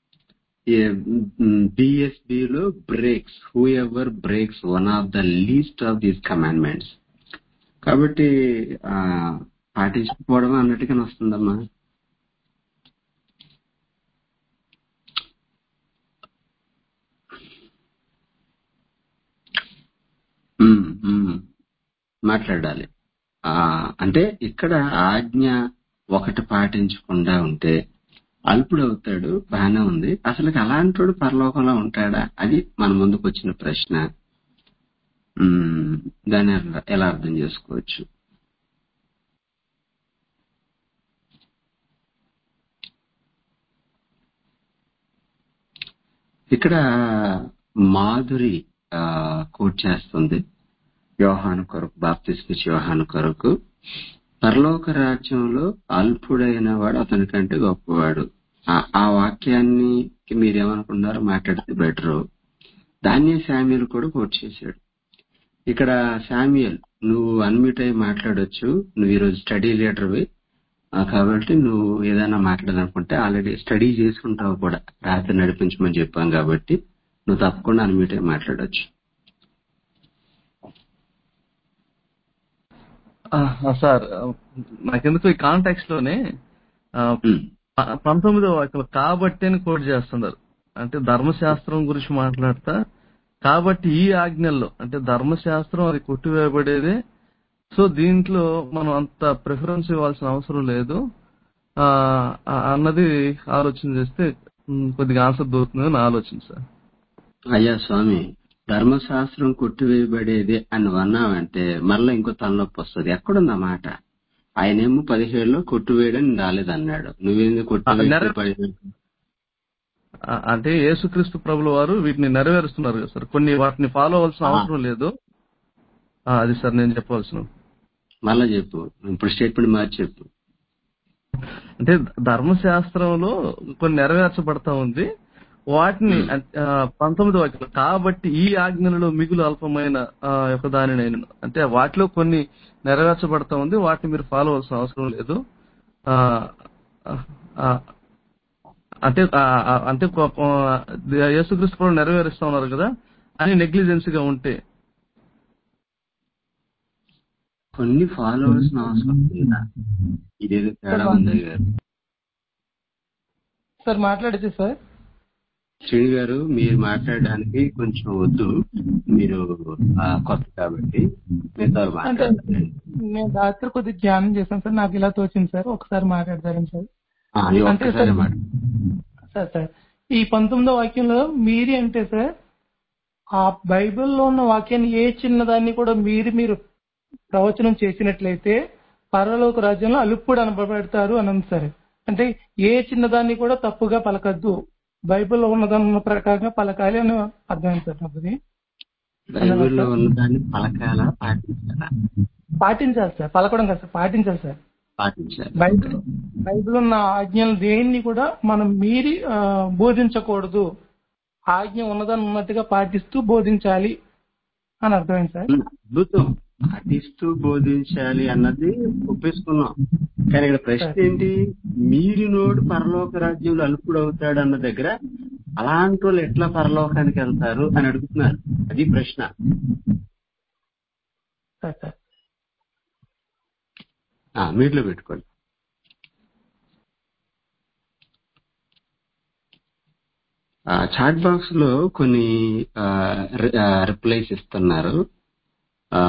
బిఎస్బిలో breaks, whoever breaks one of the least of these commandments. కాబట్టి ఆ పాటించకపోవడం అన్నట్టుగానే వస్తుందమ్మా. ఉమ్, ఉమ్, మాట్లాడాలి. ఆ అంటే ఇక్కడ ఆజ్ఞ ఒకటి పాటించకుండా ఉంటే అల్పుడు అవుతాడు, బాగానే ఉంది. అసలు అలాంటోడు పరలోకంలో ఉంటాడా? అది మన ముందుకు వచ్చిన ప్రశ్న. ఉమ్, దాన్ని ఎలా- ఎలా అర్థం చేసుకోవచ్చు? ఇక్కడ మాధురి ఆ కోట్ చేస్తుంది యోహాను కొరకు, బాప్తిస్మిచ్చి యోహాను కొరకు, పరలోక రాజ్యంలో అల్పుడైన వాడు అతని కంటే గొప్పవాడు. ఆ- ఆ వాక్యాన్ని మీరేమనుకున్నారో మాట్లాడితే బెటరు. దాన్నే శామ్యుల్ కూడా కోట్ చేశాడు. ఇక్కడ శామ్యుల్, నువ్వు అన్మ్యూట్ అయి మాట్లాడొచ్చు, నువ్వు ఈరోజు స్టడీ లీడర్వి కాబట్టి నువ్వు ఏదైనా మాట్లాడాలనుకుంటే ఆల్రెడీ స్టడీ చేసుకుంటావు కూడా, రాత్రి నడిపించమని చెప్పాం కాబట్టి నువ్వు తప్పకుండా అన్మ్యూట్ అయి మాట్లాడొచ్చు. ఆ, ఆ, సార్ ఆ, నాకెందుకు ఈ కాంటాక్స్ లోనే ఆ, ఉమ్. ప- పంతొమ్మిదో వాక్యం కాబట్టి అని కోట్ చేస్తున్నారు. అంటే ధర్మశాస్త్రం గురించి మాట్లాడతా కాబట్టి ఈ ఆజ్ఞల్లో అంటే ధర్మశాస్త్రం అది కొట్టివేయబడేదే. సో దీంట్లో మనం అంత ప్రిఫరెన్స్ ఇవ్వాల్సిన అవసరం లేదు ఆ, ఆ, అన్నది ఆలోచన చేస్తే ఉమ్, కొద్దిగా ఆన్సర్ దొరుకుతుంది నా ఆలోచన సార్. అయ్యా స్వామి, ధర్మశాస్త్రం కొట్టివేయబడేది అని అన్నావంటే మరలా ఇంకో తలనొప్పి వస్తుంది. ఎక్కడుంది ఆ మాట? ఆయనేమో పదిహేడులో కొట్టివేయడం రాలేదన్నాడు. నువ్వేంది ఆ, కొట్టివేస్తే నెరవే పదిహేడు? ఆ, అంటే యేసుక్రీస్తు ప్రభుల వారు వీటిని నెరవేరుస్తున్నారు కదా సార్. కొన్ని వాటిని ఫాలో అవ్వాల్సిన ఆ, అవసరం లేదు. ఆ, అది సార్ నేను చెప్పవలసిన. మళ్ళా మళ్ళా చెప్పు, ఇప్పుడు స్టేట్మెంట్ మార్చి చెప్పు. అంటే ధర్మశాస్త్రంలో కొన్ని నెరవేర్చబడతా ఉంది. వాటిని ఉమ్. అం- ఆ, పంతొమ్మిది వాక్యం కాబట్టి ఈ ఆజ్ఞలలో మిగులు అల్పమైన ఆ, యొక్క దాని నేను అంటే వాటిలో కొన్ని నెరవేర్చబడతా ఉంది. వాటిని మీరు ఫాలో అవ్వాల్సిన అవసరం లేదు. ఆ, ఆ, ఆ, అంటే ఆ, ఆ, అంటే కొ- కొ- యేసుక్రీస్తు కూడా నెరవేరుస్తా ఉన్నారు కదా అని నెగ్లిజెన్స్ గా ఉంటే కొన్ని ఫాలో అవ్వాల్సిన అవసరం లేదా? ఇదేదో సార్ తేడా మా- ఉంది గారు. సార్ మాట్లాడితే సార్ శ్రీని గారు, మీరు మాట్లాడడానికి కొంచెం వద్దు. మీరు ఆ, కొత్త కాబట్టి మిగతా వాళ్ళు అంటే మాట్లాడతారు. నేను రాత్రి కొద్దిగా ధ్యానం చేశాను సార్, నాకు ఇలా తోచింది సార్, ఒకసారి మాట్లాడతారని సార్. ఆ, ఈ అంటే ఒక్కసారి సార్ మాట. సార్ సార్ ఈ పంతొమ్మిదో వాక్యంలో మీరి అంటే సార్ ఆ బైబిల్లో ఉన్న వాక్యాన్ని ఏ చిన్నదాన్ని కూడా మీరి మీరు ప్రవచనం చేసినట్లయితే పరలోక రాజ్యంలో అలుపుడు అనబడతారు అని ఉంది సార్. అంటే ఏ చిన్నదాన్ని కూడా తప్పుగా పలకద్దు, బైబిల్లో ఉన్నదాన్ని ఉన్న ప్రకారంగా పలకాలి అని అర్థమైంది సార్ నాకు. అది అన్నదా బైబిల్లో సార్? ఉన్నదాన్ని పలకాలా పాటించాలా? పాటించాలి సార్, పలకడం కాదు సార్, పాటించాలి సార్. పాటించాలి. బైబిల్ బైబిల్ ఉన్న ఆజ్ఞలు దేన్ని కూడా మనం మీరి ఆ, బోధించకూడదు, ఆజ్ఞ ఉన్నదాన్ని ఉన్నట్టుగా పాటిస్తూ బోధించాలి అని అర్థమైంది సార్. ఉమ్, అద్భుతం. పాటిస్తూ బోధించాలి అన్నది ఒప్పేసుకున్నాం. కానీ ఇక్కడ ప్రశ్న సార్ ఏంటి? మీరినోడు పరలోక రాజ్యంలో అల్పుడు అవుతాడు అన్న దగ్గర అలాంటి వాళ్ళు ఎట్లా పరలోకానికి వెళ్తారు అని అడుగుతున్నారు. అది ప్రశ్న. సార్ సార్ ఆ, మీట్లో పెట్టుకోండి. ఆ, చాట్ బాక్స్ లో కొన్ని రిప్లైస్ ఇస్తున్నారు. ఆ,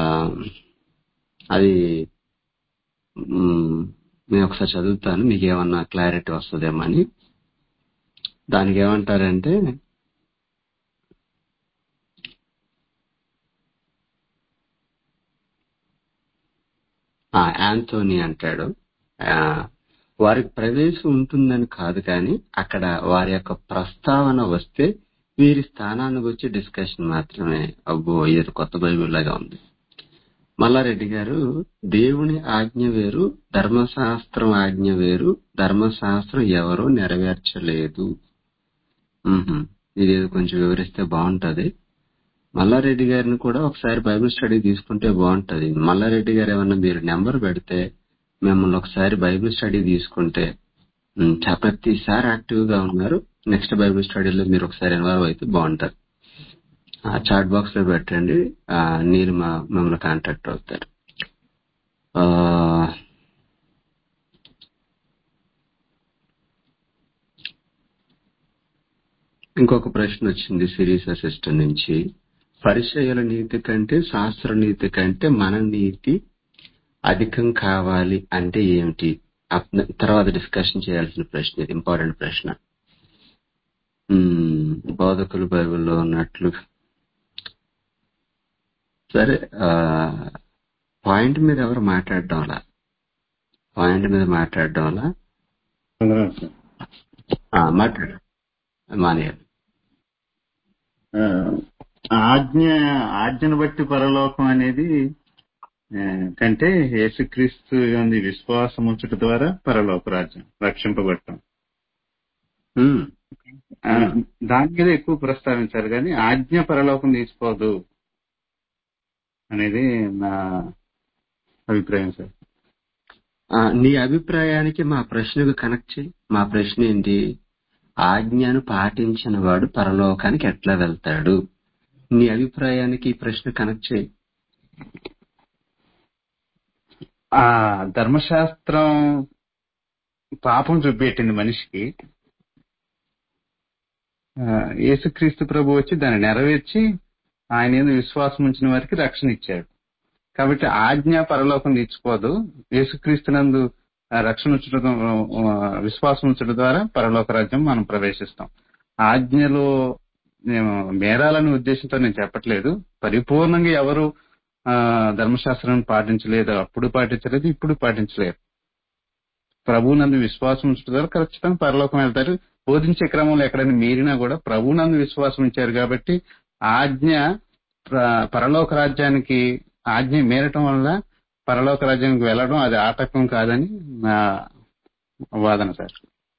అది మ్, నేను ఒకసారి చదువుతాను, మీకు ఏమన్నా క్లారిటీ వస్తుందేమో అని. దానికి ఏమంటారంటే, ఆ, యాంథోనీ అంటాడు, ఆ, వారికి ప్రవేశం ఉంటుందని కాదు, కానీ అక్కడ వారి యొక్క ప్రస్తావన వస్తే వీరి స్థానానికి వచ్చి డిస్కషన్ మాత్రమే. అబ్బో, ఇది కొత్త బైబిల్ లాగా ఉంది. మల్లారెడ్డి గారు, దేవుని ఆజ్ఞ వేరు, ధర్మశాస్త్రం ఆజ్ఞ వేరు, ధర్మశాస్త్రం ఎవరూ నెరవేర్చలేదు. మ్మ్హ్మ్. ఇదేదో కొంచెం వివరిస్తే బాగుంటది. మల్లారెడ్డి గారిని కూడా ఒకసారి బైబిల్ స్టడీ తీసుకుంటే బాగుంటది. మల్లారెడ్డి గారు ఏమన్నా మీరు నెంబర్ పెడితే మిమ్మల్ని ఒకసారి బైబిల్ స్టడీ తీసుకుంటే, ఉమ్, చా- ప్రతిసారి యాక్టివ్ గా ఉన్నారు. నెక్స్ట్ బైబిల్ స్టడీలో మీరు ఒకసారి ఇన్వాల్వ్ అయితే బాగుంటది. ఆ చాట్ బాక్స్ లో పెట్టండి, ఆ, నేను మా మిమ్మల్ని కాంటాక్ట్ అవుతారు. ఆ, ఇంకొక ప్రశ్న వచ్చింది సిరీస్ అసిస్టెంట్ నుంచి. పరిచయాల నీతి కంటే శాస్త్ర నీతి కంటే మన నీతి అధికం కావాలి అంటే ఏమిటి? అప్- తర్వాత డిస్కషన్ చేయాల్సిన ప్రశ్న ఇది, ఇంపార్టెంట్ ప్రశ్న. ఉమ్, బోధకులు బైబిల్లో ఉన్నట్లు. సరే, ఆ, పాయింట్ మీద ఎవరు మాట్లాడడం అలా పాయింట్ మీద మాట్లాడడం అలా వందనాలు సార్. ఆ, మాట్లాడు మానేయాలి. ఆ, ఆజ్ఞ ఆజ్ఞను బట్టి పరలోకం అనేది ఆ, కంటే యేసుక్రీస్తు యందు విశ్వాసం ఉంచుట ద్వారా పరలోక రాజ్యం రక్షింపబడటం, ఉమ్, ఆ, ఉమ్. దాని మీద ఎక్కువ ప్రస్తావించారు, కానీ ఆజ్ఞ పరలోకం తీసుకోదు అనేది నా అభిప్రాయం సార్. ఆ, నీ అభిప్రాయానికి మా ప్రశ్నకు కనెక్ట్ చేయి. మా ప్రశ్న ఏంటి? ఆజ్ఞను పాటించిన వాడు పరలోకానికి ఎట్లా వెళ్తాడు? నీ అభిప్రాయానికి ఈ ప్రశ్న కనెక్ట్ చేయి. ఆ ధర్మశాస్త్రం పాపం చూపెట్టింది మనిషికి. ఆ, యేసుక్రీస్తు ప్రభు వచ్చి దాన్ని నెరవేర్చి ఆయన యందు విశ్వాసం ఉంచిన వారికి రక్షణ ఇచ్చాడు. కాబట్టి ఆజ్ఞ పరలోకం తెచ్చుకోదు. యేసుక్రీస్తునందు ఆ, రక్షణ ఉంచడం, ఆ, విశ్వాసం ఉంచడం ద్వారా పరలోక రాజ్యం మనం ప్రవేశిస్తాం. ఆజ్ఞలో నేను మేరాలనే ఉద్దేశంతో నేను చెప్పట్లేదు. పరిపూర్ణంగా ఎవరు ఆ ధర్మశాస్త్రాన్ని పాటించలేదు, అప్పుడు పాటించలేదు, ఇప్పుడు పాటించలేదు. ప్రభువునందు విశ్వాసం ఉంచడం ద్వారా ఖచ్చితంగా పరలోకం వెళ్తారు. బోధించే క్రమంలో ఎక్కడైనా మీరినా కూడా ప్రభువునందు విశ్వాసం ఉంచారు కాబట్టి ఆజ్ఞ ప్ర- పరలోక రాజ్యానికి ఆజ్ఞ మేరటం వల్ల పరలోక రాజ్యానికి వెళ్ళడం అది ఆటంకం కాదని నా వాదన సార్.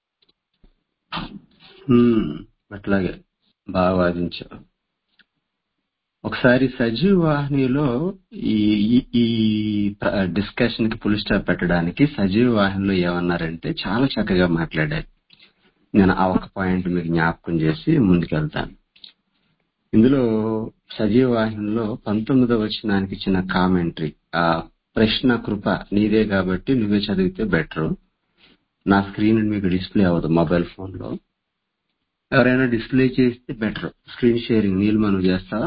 హ్మ్, అట్లాగే బాగా వాదించావు. ఒకసారి సజీవ వాహినిలో ఈ ఈ- ఈ డిస్కషన్ కి ఫుల్ స్టాప్ పెట్టడానికి సజీవ వాహినిలో ఏమన్నారంటే చాలా చక్కగా మాట్లాడారు. నేను ఆ ఒక పాయింట్ మీకు జ్ఞాపకం చేసి ముందుకెళ్తాను. ఇందులో సజీవ వాహినిలో పంతొమ్మిదవ వచనానికి ఇచ్చిన కామెంటరీ, ఆ ప్రశ్న కృప నీదే కాబట్టి నువ్వే చదివితే బెటర్. నా స్క్రీన్ మీకు డిస్ప్లే అవ్వదు మొబైల్ ఫోన్ లో. ఎవరైనా డిస్ప్లే చేస్తే బెటర్. స్క్రీన్ షేరింగ్ నీళ్ళు మనం చేస్తావా?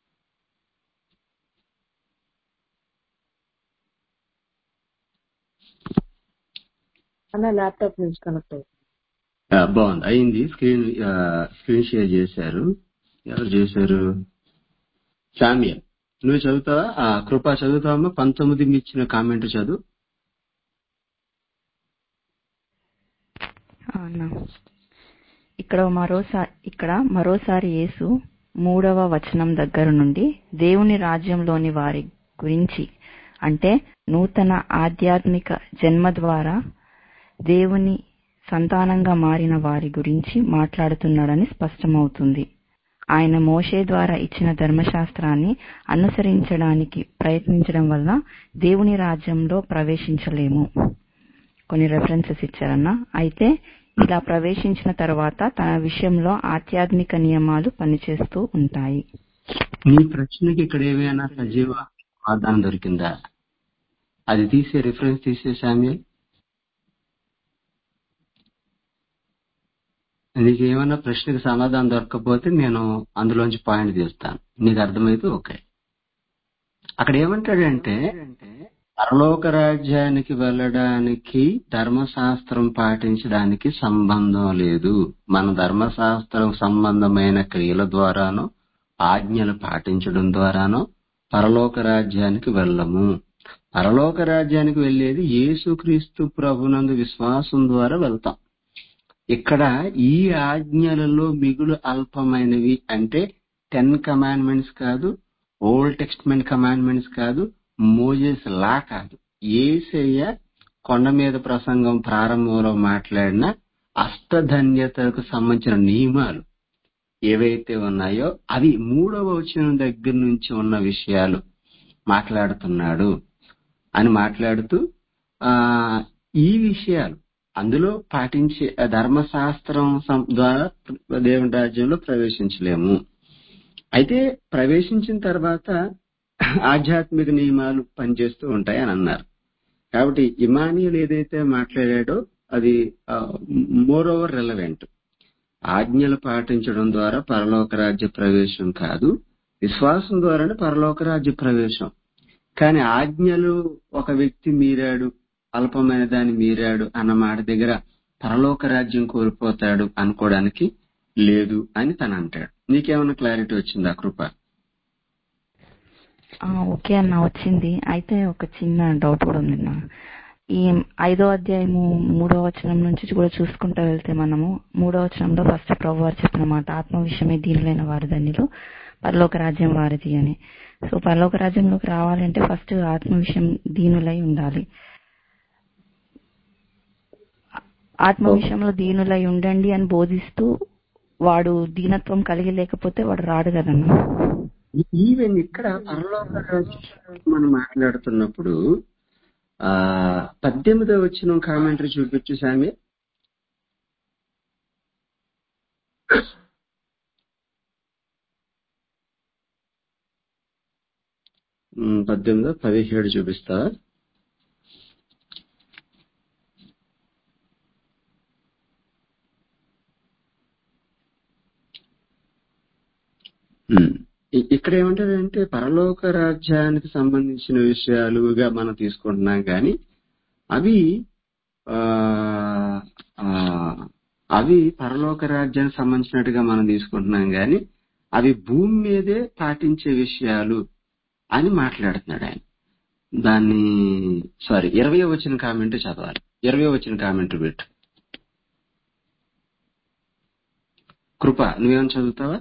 అన్న ల్యాప్టాప్ నుంచి కనెక్ట్ అవుతుంది. ఆ, బాగుంది, అయింది. స్క్రీన్ ఆ, స్క్రీన్ షేర్ చేశారు. ఎవరు చేశారు? శామ్యల్, నువ్వు చదువుతావా? ఆ, కృప చదువుతావమ్మా? పంతొమ్మిది మీ ఇచ్చిన కామెంట్ చదువు. అవునా. ఇక్కడ మరోసారి ఇక్కడ మరోసారి యేసు మూడవ వచనం దగ్గర నుండి దేవుని రాజ్యంలోని వారి గురించి, అంటే నూతన ఆధ్యాత్మిక జన్మ ద్వారా దేవుని సంతానంగా మారిన వారి గురించి మాట్లాడుతున్నాడని స్పష్టమవుతుంది. ఆయన మోషే ద్వారా ఇచ్చిన ధర్మశాస్త్రాన్ని అనుసరించడానికి ప్రయత్నించడం వల్ల దేవుని రాజ్యంలో ప్రవేశించలేము. కొన్ని రెఫరెన్సెస్ ఇచ్చారన్న. అయితే ఇలా ప్రవేశించిన తర్వాత తన విషయంలో ఆధ్యాత్మిక నియమాలు పనిచేస్తూ ఉంటాయి. నీ ప్రశ్నకి ఇక్కడ ఏమైనా సజీవ ఆధారం దొరికిందా? అది తీసే రిఫరెన్స్ తీసే శామ్యల్. నీకు ఏమన్నా ప్రశ్నకి సమాధానం దొరకకపోతే నేను అందులోంచి పాయింట్ తీస్తాను. నీకు అర్థమైతే ఓకే. అక్కడ ఏమంటాడంటే పరలోక రాజ్యానికి వెళ్ళడానికి ధర్మశాస్త్రం పాటించడానికి సంబంధం లేదు. మన ధర్మశాస్త్రం సంబంధమైన క్రియల ద్వారానో ఆజ్ఞలు పాటించడం ద్వారానో పరలోక రాజ్యానికి వెళ్ళము. పరలోక రాజ్యానికి వెళ్ళేది యేసుక్రీస్తు ప్రభునందు విశ్వాసం ద్వారా వెళ్తాం. ఇక్కడ ఈ ఆజ్ఞలలో మిగులు అల్పమైనవి అంటే టెన్ కమాండ్మెంట్స్ కాదు, ఓల్డ్ టెస్ట్మెంట్ కమాండ్మెంట్స్ కాదు, మోజెస్ లా కాదు. యేసయ్య కొండ మీద ప్రసంగం ప్రారంభంలో మాట్లాడిన అష్టధన్యతకు సంబంధించిన నియమాలు ఏవైతే ఉన్నాయో అవి మూడవ వచనం దగ్గర నుంచి ఉన్న విషయాలు మాట్లాడుతున్నాడు అని మాట్లాడుతూ ఆ ఈ విషయాలు అందులో పాటించే ధర్మశాస్త్రం సం- ద్వారా దేవుని రాజ్యంలో ప్రవేశించలేము. అయితే ప్రవేశించిన తర్వాత ఆధ్యాత్మిక నియమాలు పనిచేస్తూ ఉంటాయి అని అన్నారు. కాబట్టి ఇమానియల్ ఏదైతే మాట్లాడాడో అది మోర్ ఓవర్ రెలవెంట్. ఆజ్ఞలు పాటించడం ద్వారా పరలోక రాజ్య ప్రవేశం కాదు, విశ్వాసం ద్వారానే పరలోక రాజ్య ప్రవేశం. కానీ ఆజ్ఞలు ఒక వ్యక్తి మీరాడు, అల్పమైన దాన్ని మీరాడు అన్న మాట దగ్గర పరలోక రాజ్యం కోల్పోతాడు అనుకోవడానికి లేదు అని తను అంటాడు. నీకేమైనా క్లారిటీ వచ్చిందా కృప? ఆ, ఓకే అన్న, వచ్చింది. అయితే ఒక చిన్న డౌట్ కూడా ఉంది అన్న. ఈ ఐదో అధ్యాయము మూడో వచనం నుంచి కూడా చూసుకుంటూ వెళ్తే మనము మూడో వచనంలో ఫస్ట్ ప్రభు వారు చెప్పిన మాట, ఆత్మ విషయమే దీనులైన వారి ధన్యులు, పరలోక రాజ్యం వారిది అని. సో పరలోక రాజ్యంలోకి రావాలంటే ఫస్ట్ ఆత్మ విషయం దీనులై ఉండాలి. ఆత్మ విషయంలో దీనులై ఉండండి అని బోధిస్తూ వాడు దీనత్వం కలిగి లేకపోతే వాడు రాడు కదన్నా. ఈవెన్ ఇక్కడ పరలోక రాజ్యం మనం మాట్లాడుతున్నప్పుడు ఆ పద్దెనిమిదో వచ్చిన కామెంటరీ చూపించు సామి. ఉమ్, పద్దెనిమిదో పదిహేడు చూపిస్తా. ఉమ్. ఇ- ఇక్కడ ఏమంటారంటే పరలోక రాజ్యానికి సంబంధించిన విషయాలుగా మనం తీసుకుంటున్నాం కానీ అవి ఆ ఆ, అవి పరలోక రాజ్యానికి సంబంధించినట్టుగా మనం తీసుకుంటున్నాం కానీ అవి భూమి మీదే పాటించే విషయాలు అని మాట్లాడుతున్నాడు ఆయన. దాన్ని సారీ ఇరవై వచ్చిన కామెంట్ చదవాలి. ఇరవై వచ్చిన కామెంట్ పెట్టు. కృప నువ్వేమైనా చదువుతావా?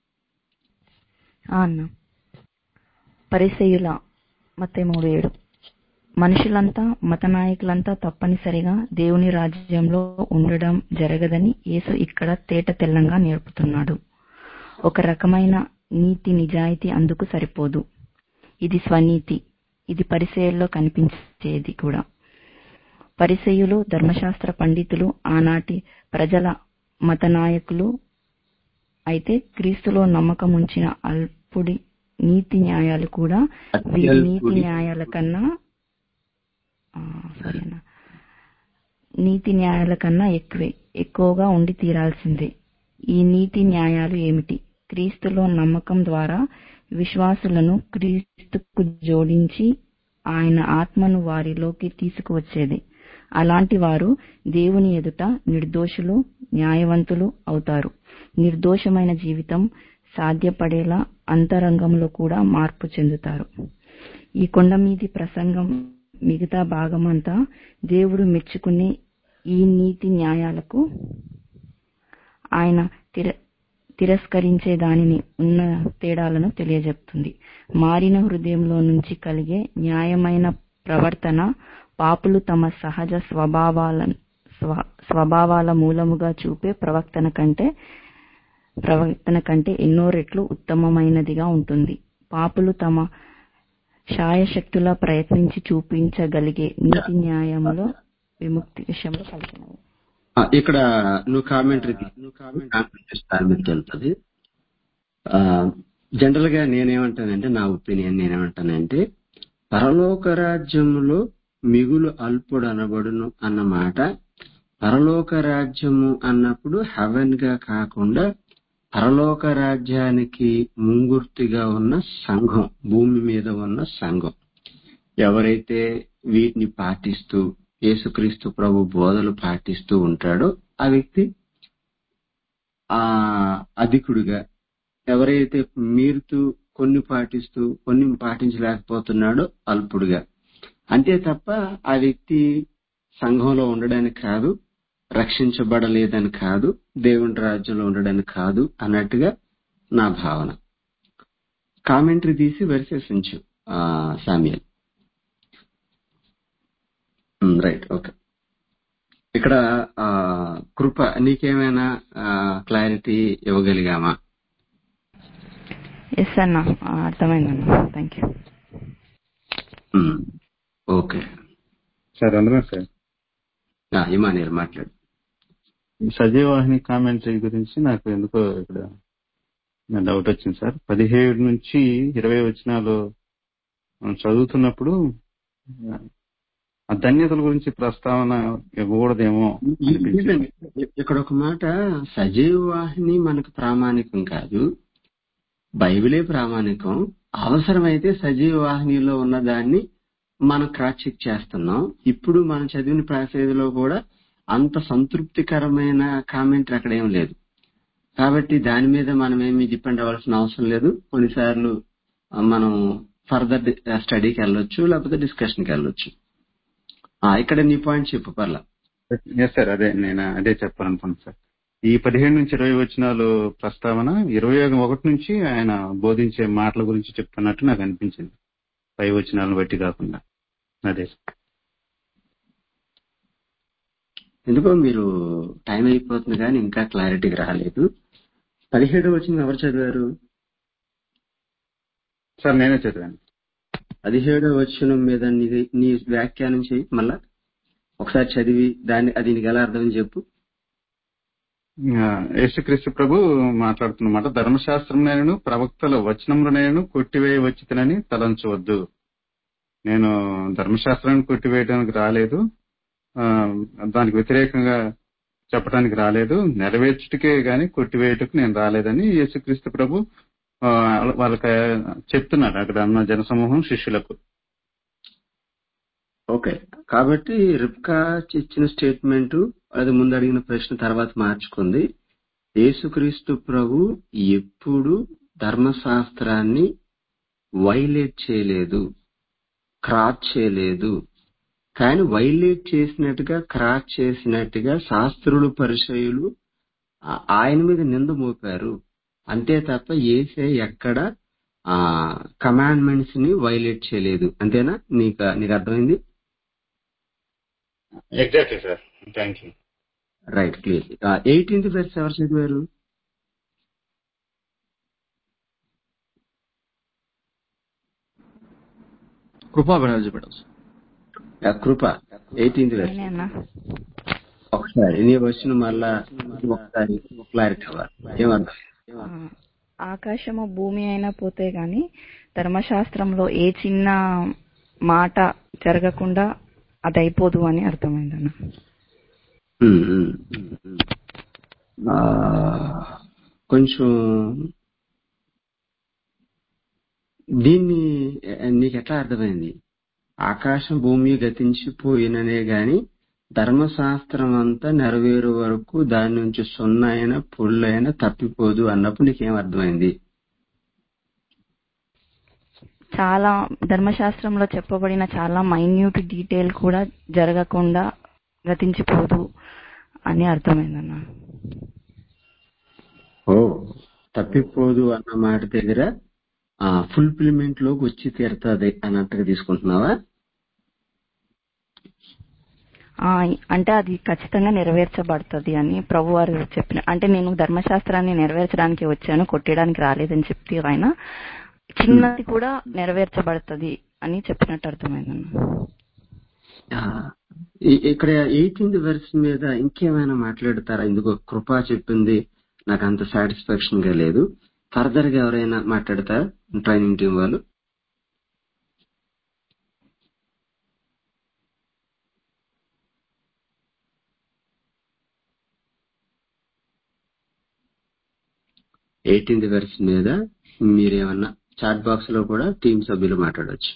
ఆ అన్న. పరిసయ్యుల మత్తయి మూడు ఏడు. మనుషులంతా మత నాయకులంతా తప్పనిసరిగా దేవుని రాజ్యంలో ఉండడం జరగదని యేసు ఇక్కడ తేట తెల్లంగా నేర్పుతున్నాడు. ఒక రకమైన నీతి నిజాయితీ అందుకు సరిపోదు. ఇది స్వనీతి. ఇది పరిసయ్యుల్లో కనిపించేది కూడా. పరిసయ్యులు ధర్మశాస్త్ర పండితులు ఆనాటి ప్రజల మత నాయకులు అయితే క్రీస్తులో నమ్మకం ఉంచిన అల్పుడి నీతి న్యాయాలు కూడా వీరి నీతి న్యాయాల కన్నా ఆ, సారీ అన్న నీతి న్యాయాల కన్నా ఎక్కువే ఎక్కువగా ఉండి తీరాల్సిందే. ఈ నీతి న్యాయాలు ఏమిటి? క్రీస్తులో నమ్మకం ద్వారా విశ్వాసులను క్రీస్తుకు జోడించి ఆయన ఆత్మను వారిలోకి తీసుకువచ్చేది. అలాంటి వారు దేవుని ఎదుట నిర్దోషులు, న్యాయవంతులు అవుతారు. నిర్దోషమైన జీవితం సాధ్యపడేలా అంతరంగంలో కూడా మార్పు చెందుతారు. ఈ కొండ మీది ప్రసంగం మిగతా భాగమంతా దేవుడు మెచ్చుకునే ఈ నీతి న్యాయాలకు ఆయన తిర తిరస్కరించే దానిని ఉన్న తేడాలను తెలియజెప్తుంది. మారిన హృదయంలో నుంచి కలిగే న్యాయమైన ప్రవర్తన పాపులు తమ సహజ స్వభావాల స్వ- స్వభావాల మూలముగా చూపే ప్రవర్తన కంటే ప్రవర్తన కంటే ఎన్నో రెట్లు ఉత్తమమైనదిగా ఉంటుంది. పాపులు తమ శాయశక్తులా ప్రయత్నించి చూపించగలిగే నీతి న్యాయంలో విముక్తి విషయంలో కలిగినవి. ఆ, ఇక్కడ నువ్వు కామెంటరీ కామెంటరీ స్థాయి మీదకి వెళ్తుంది. జనరల్ గా నేనేమంటానంటే నా ఒపీనియన్ నేనేమంటానంటే పరలోక రాజ్యములో మిగులు అల్పుడు అనబడును అన్నమాట పరలోక రాజ్యము అన్నప్పుడు హెవెన్ గా కాకుండా పరలోక రాజ్యానికి ముంగుర్తిగా ఉన్న సంఘం, భూమి మీద ఉన్న సంఘం. ఎవరైతే వీటిని పాటిస్తూ యేసుక్రీస్తు ప్రభు బోధలు పాటిస్తూ ఉంటాడో ఆ వ్యక్తి ఆ అధికుడిగా, ఎవరైతే మీరుతూ కొన్ని పాటిస్తూ కొన్ని పాటించలేకపోతున్నాడో అల్పుడుగా. అంతే తప్ప ఆ వ్యక్తి సంఘంలో ఉండడానికి కాదు, రక్షించబడలేదని కాదు, దేవుని రాజ్యంలో ఉండడానికి కాదు అన్నట్టుగా నా భావన. కామెంటరీ తీసి వరిసేసించు సామ్యుయల్. Right, okay. ఇక్కడ ఆ, కృప నీకేమైనా క్లారిటీ ఇవ్వగలిగామా? ఎస్ అన్న, ఆ, అర్థమైందన్న. Thank you. Um, okay. Sir అందులో సార్ ఆ, ఇమానియల్ మాట్లాడు. ఈ సజీవవాహిని కామెంటరీ గురించి నాకు ఎందుకో ఇక్కడ డౌట్ వచ్చింది సార్. పదిహేడు నుంచి ఇరవై వచనాలు మనం చదువుతున్నప్పుడు ఆ ధన్యతల గురించి ప్రస్తావన ఇవ్వకూడదేమో అనిపించింది. ఇక్కడ ఒక మాట, సజీవ వాహిని మనకు ప్రామాణికం కాదు, బైబిలే ప్రామాణికం. అవసరమైతే సజీవ వాహినిలో ఉన్న దాన్ని మనం క్రాస్ చెక్ చేస్తున్నాం. ఇప్పుడు మనం చదివిన ప్యాసేజీలో కూడా అంత సంతృప్తికరమైన కామెంటరీ అక్కడ ఏం లేదు. కాబట్టి దాని మీద మనం ఏమి డిపెండ్ అవ్వాల్సిన అవసరం లేదు. కొన్నిసార్లు ఆ, మనం ఫర్దర్ స్టడీకి వెళ్ళొచ్చు, లేకపోతే డిస్కషన్కి వెళ్ళొచ్చు. ఆ, ఇక్కడ నీ పాయింట్ చెప్పు పర్లా. ఎస్ సార్, అదే నేను అదే చెప్పాలనుకున్నాను సార్. ఈ పదిహేడు నుంచి ఇరవై వచనాలు ప్రస్తావన ఇరవై ఒకటి నుంచి ఆయన బోధించే మాటల గురించి చెప్తున్నట్టు నాకు అనిపించింది, పై వచనాలను బట్టి కాకుండా. అదే ఎందుకో మీరు టైం అయిపోతుంది కానీ ఇంకా క్లారిటీకి రాలేదు. పదిహేడు వచ్చిన ఎవరు చదివారు? సార్ నేనే చదివాను. పదిహేడో వచనం మీద నీ నీ వ్యాఖ్యానం చేయి. మళ్ళా ఒకసారి చదివి దాన్ని అది నీకు ఎలా అర్థమని చెప్పు. ఆ, యేసుక్రీస్తు ప్రభు మాట్లాడుతున్నమాట, ధర్మశాస్త్రం నేను ప్రవక్తల వచనములు నేను కొట్టివేయ వచ్చితనని తలంచవద్దు. నేను ధర్మశాస్త్రాన్ని కొట్టివేయడానికి రాలేదు, ఆ, దానికి వ్యతిరేకంగా చెప్పడానికి రాలేదు, నెరవేర్చుటకే గాని కొట్టివేయటకు నేను రాలేదని యేసుక్రీస్తు ప్రభు ఆ, వాళ్ళకి చెప్తున్నారు అక్కడ ఉన్న జనసమూహం శిష్యులకు. ఓకే, కాబట్టి రిబ్కా ఇచ్చిన స్టేట్మెంట్ అది ముందు అడిగిన ప్రశ్న తర్వాత మార్చుకుంది. యేసుక్రీస్తు ప్రభు ఎప్పుడు ధర్మశాస్త్రాన్ని వైలేట్ చేయలేదు, క్రాచ్ చేయలేదు. కానీ వైలేట్ చేసినట్టుగా క్రాచ్ చేసినట్టుగా శాస్త్రులు పరిచయులు ఆ- ఆయన మీద నింద మోపారు. అంతే తప్ప యేసే ఎక్కడ ఆ కమాండ్మెంట్స్ ని వైలేట్ చేయలేదు. అంతేనా? నీకు నీకు అర్థమైంది? Exactly sir, thank you. Right, clear. Eighteenth verse ఎవరు చదివారు? కృపా బెనర్జీ మేడం. ఆ, కృప ఎయిటీన్త్ వెర్స్ నేనే అన్నా. ఒకసారి నీ వచ్చిన మళ్ళా ఒకసారి క్లారిటీ అవ్వాలి. ఏమర్థం? ఆ, ఆకాశము భూమి అయినా పోతే గాని ధర్మశాస్త్రంలో ఏ చిన్న మాట జరగకుండా అది అయిపోదు అని అర్థమైందన్న. ఉమ్, ఉమ్, ఉమ్. ఆ, కొంచెం దీన్ని ఎ- నీకు ఎట్లా అర్థమైంది? ఆకాశం భూమి గతించిపోయిననే గాని ధర్మశాస్త్రం అంతా నెరవేరు వరకు దాని నుంచి సున్నా అయినా పుల్లైనా తప్పిపోదు అన్నప్పుడు నీకేం అర్థమైంది? చాలా ధర్మశాస్త్రంలో చెప్పబడిన చాలా మైన్యూట్ డీటెయిల్ కూడా జరగకుండా గతించిపోదు అని అర్థమైందన్న. ఓ, తప్పిపోదు అన్న మాట దగ్గర ఫుల్ఫిల్మెంట్ లోకి వచ్చి తీరుతుంది అన్నట్టుగా తీసుకుంటున్నావా? ఆ, అంటే అది ఖచ్చితంగా నెరవేర్చబడుతుంది అని ప్రభు వారు చెప్పిన, అంటే నేను ధర్మశాస్త్రాన్ని నెరవేర్చడానికి వచ్చాను, కొట్టేయడానికి రాలేదని చెప్తే ఆయన చిన్నది కూడా నెరవేర్చబడుతుంది అని చెప్పినట్టు అర్థమైందన్న. ఆ, ఇ- ఇక్కడ ఎయిటీన్త్ వెర్స్ మీద ఇంకేమైనా మాట్లాడతారా? ఇందుకు కృపా చెప్పింది నాకు అంత సాటిస్ఫాక్షన్ గా లేదు. ఫర్దర్ గా ఎవరైనా మాట్లాడతారా ట్రైనింగ్ టీం వాళ్ళు? ఎయిటీన్త్ వెర్స్ మీద మీరేమన్నా చాట్ బాక్స్ లో కూడా టీం సభ్యులు మాట్లాడవచ్చు.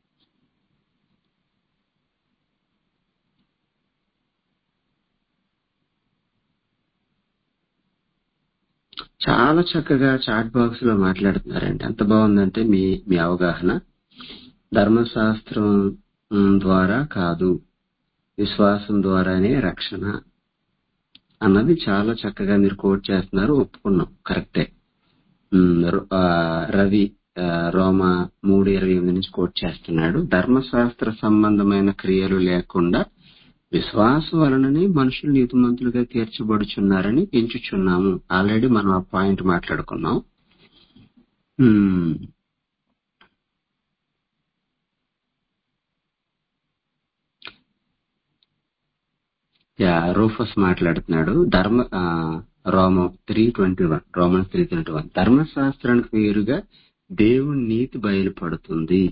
చాలా చక్కగా చాట్ బాక్స్ లో మాట్లాడుతున్నారండి. ఎంత బాగుందంటే మీ మీ అవగాహన. ధర్మశాస్త్రం ఉమ్, ద్వారా కాదు, విశ్వాసం ద్వారానే రక్షణ అన్నది చాలా చక్కగా మీరు కోట్ చేస్తున్నారు. ఒప్పుకున్నాం, కరెక్టే. ఉమ్, ర- ఆ, రవి ఆ, రోమా మూడు ఇరవై ఎనిమిది నుంచి కోట్ చేస్తున్నాడు. ధర్మశాస్త్ర సంబంధమైన క్రియలు లేకుండా విశ్వాసం వలననే మనుషులు నీతిమంతులుగా తీర్చబడుచున్నారని ఎంచుచున్నాము. ఆల్రెడీ మనం ఆ పాయింట్ మాట్లాడుకున్నాం. ఉమ్, యా, రూఫస్ మాట్లాడుతున్నాడు. ధర్మ ఆ, Roman three twenty one Roman three twenty one ధర్మశాస్త్రానికి వేరుగా దేవుని నీతి బయలుపడుతుంది.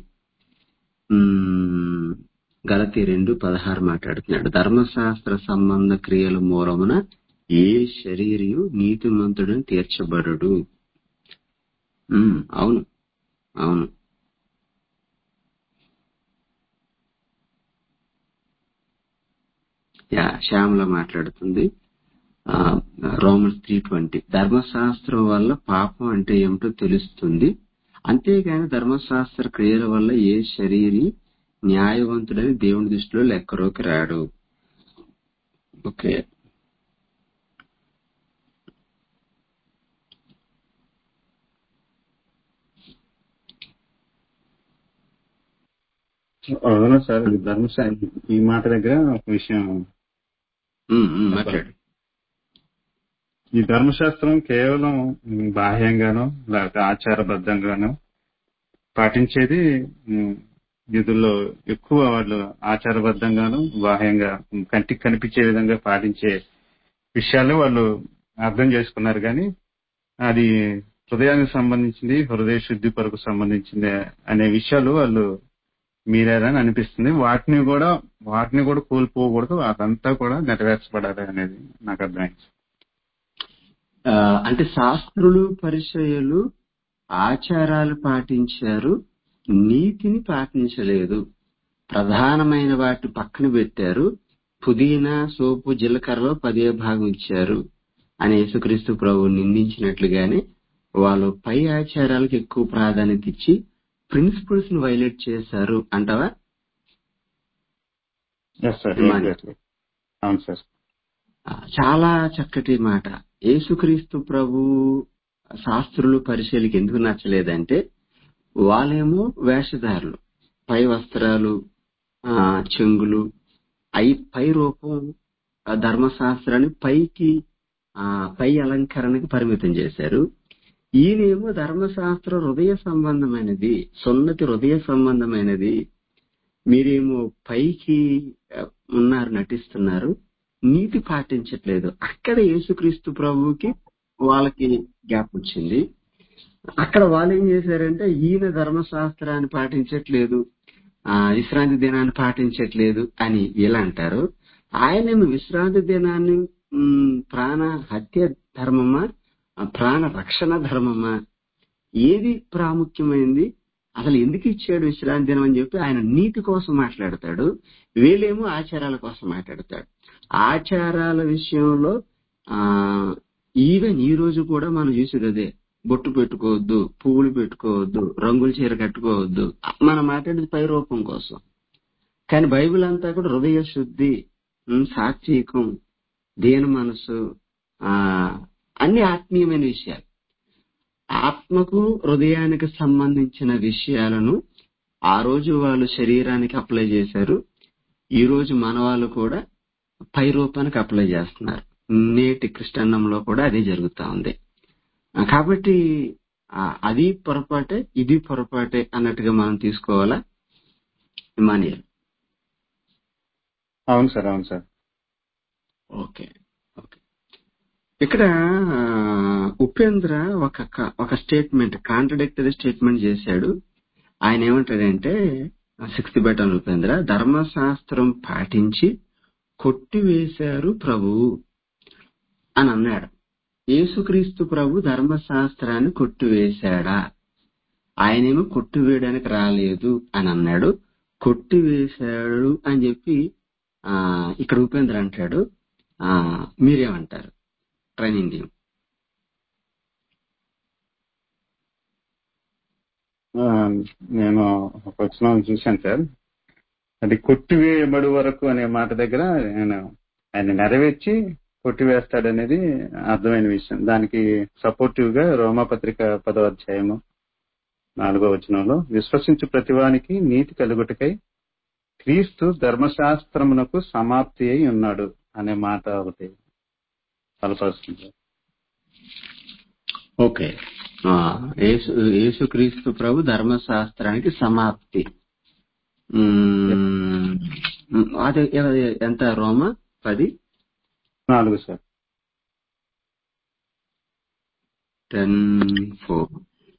ఉమ్, గలతీ రెండు పదహారు మాట్లాడుతున్నాడు. ధర్మశాస్త్ర సంబంధ క్రియల మూలమున ఏ శరీరియు నీతిమంతుడని తీర్చబడడు. ఉమ్, అవును, అవును. యా, శ్యామల మాట్లాడుతుంది. ఆ, రోమన్స్ త్రీ ట్వంటీ ధర్మశాస్త్రం వల్ల పాపం అంటే ఏమిటో తెలుస్తుంది, అంతేగాని ధర్మశాస్త్ర క్రియల వల్ల ఏ శరీరి న్యాయవంతుడని దేవుని దృష్టిలో లెక్కలోకి రాడు. ఓకే, అవునా సార్, ధర్మశా ఈ మాట దగ్గర ఒక విషయం ఉమ్, ఉమ్, చెప్పాలి. మాట్లాడు. ఈ ధర్మశాస్త్రం కేవలం బాహ్యంగానో లేకపోతే ఆచారబద్ధంగానో పాటించేది ఉమ్, యూదుల్లో ఎక్కువ వాళ్ళు ఆచారబద్ధంగాను బాహ్యంగా కంటికి కనిపించే విధంగా పాటించే విషయాలు వాళ్ళు అర్థం చేసుకున్నారు. కానీ అది హృదయానికి సంబంధించింది, హృదయ శుద్ధి కొరకు సంబంధించింది అనే విషయాలు వాళ్ళు మీరేదని అనిపిస్తుంది. వాటిని కూడా వాటిని కూడా కోల్పోకూడదు, అదంతా కూడా నెరవేర్చబడాలి అనేది నాకు అర్థమైంది. ఆ, అంటే శాస్త్రులు పరిచయులు ఆచారాలు పాటించారు, నీతిని పాటించలేదు. ప్రధానమైన వాటి పక్కన పెట్టారు, పుదీనా సోపు జీలకర్రలో పదే భాగం ఇచ్చారు అని యేసుక్రీస్తు ప్రభు నిందించినట్లుగానే వాళ్ళు పై ఆచారాలకు ఎక్కువ ప్రాధాన్యత ఇచ్చి ప్రిన్సిపల్స్ ని వైలేట్ చేశారు అంటావా? ఎస్ సార్, ఇమాని. ఎగ్జాక్ట్లీ. అవును సార్. ఆ, చాలా చక్కటి మాట. యేసుక్రీస్తు ప్రభు శాస్త్రులు పరిశీలికి ఎందుకు నచ్చలేదంటే వాళ్ళేమో వేషధారులు, పై వస్త్రాలు, ఆ చెంగులు, అయి పై రూపం, ఆ ధర్మశాస్త్రాన్ని పైకి ఆ పై అలంకరణకి పరిమితం చేశారు. ఈయనేమో ధర్మశాస్త్రం హృదయ సంబంధమైనది, సున్నతి హృదయ సంబంధమైనది. మీరేమో పైకి ఆ, ఉన్నారు, నటిస్తున్నారు, నీతి పాటించట్లేదు. అక్కడ యేసుక్రీస్తు ప్రభువుకి వాళ్ళకి గ్యాప్ వచ్చింది. అక్కడ వాళ్ళు ఏం చేశారంటే ఈయన ధర్మశాస్త్రాన్ని పాటించట్లేదు, ఆ విశ్రాంతి దినాన్ని పాటించట్లేదు అని వీళ్ళు అంటారు. ఆయనేమో విశ్రాంతి దినాన్ని ఉమ్, ప్రాణ హత్య ధర్మమా, ఆ, ప్రాణ రక్షణ ధర్మమా, ఏది ప్రాముఖ్యమైంది, అసలు ఎందుకు ఇచ్చాడు విశ్రాంతి దినం అని చెప్పి ఆయన నీతి కోసం మాట్లాడతాడు. వీళ్ళేమో ఆచారాల కోసం మాట్లాడతాడు. ఆచారాల విషయంలో ఆ ఈవెన్ ఈ రోజు కూడా మనం చూసేది అదే. బొట్టు పెట్టుకోవద్దు, పువ్వులు పెట్టుకోవద్దు, రంగుల చీర కట్టుకోవద్దు. మనం మాట్లాడేది పై రూపం కోసం. కానీ బైబిల్ అంతా కూడా హృదయ శుద్ధి, ఉమ్, సాత్వికం, దీన మనసు, ఆ అన్ని ఆత్మీయమైన విషయాలు. ఆత్మకు హృదయానికి సంబంధించిన విషయాలను ఆ రోజు వాళ్ళు శరీరానికి అప్లై చేశారు. ఈ రోజు మన వాళ్ళు కూడా పై రూపానికి అప్లై చేస్తున్నారు. నేటి క్రిస్టియన్నంలో కూడా అదే జరుగుతా ఉంది. ఆ, కాబట్టి ఆ, అది పొరపాటే, ఇది పొరపాటే అన్నట్టుగా మనం తీసుకోవాలా ఇమానియల్? అవును సార్, అవును సార్. Okay, okay. ఇక్కడ ఆ, ఉపేంద్ర ఒక క- ఒక స్టేట్మెంట్, కాంట్రడిక్టరీ స్టేట్మెంట్ చేశాడు. ఆయన ఏమంటాడంటే సిక్స్త్ బెటన్ ఉపేంద్ర, ధర్మశాస్త్రం పాటించి కొట్టివేశారు ప్రభువు అని అన్నాడు. యేసుక్రీస్తు ప్రభు ధర్మశాస్త్రాన్ని కొట్టివేశాడా? ఆయనేమో కొట్టివేయడానికి రాలేదు అని అన్నాడు. కొట్టివేశాడు అని చెప్పి ఆ ఇక్కడ ఉపేంద్ర అంటాడు. ఆ మీరేమంటారు? Training team. ఆ, నేను ఒక వచనం చూశాను సార్. అది కొట్టివేయబడి వరకు అనే మాట దగ్గర ఆయన ఆయన నెరవేర్చి కొట్టివేస్తాడనేది అర్థమైన విషయం. దానికి సపోర్టివ్ గా రోమాపత్రిక పదో అధ్యాయము నాలుగో వచనంలో విశ్వసించు ప్రతివానికి నీతి కలుగుటకై క్రీస్తు ధర్మశాస్త్రమునకు సమాప్తి అయి ఉన్నాడు అనే మాట ఒకటి బలపరుస్తుంది. ఓకే. ఆ, యేసు యేసుక్రీస్తు ప్రభు ధర్మశాస్త్రానికి సమాప్తి. ఉమ్, అదే ఎ- ఎంత రోమ పది నాలుగు సార్. టెన్ ఫోర్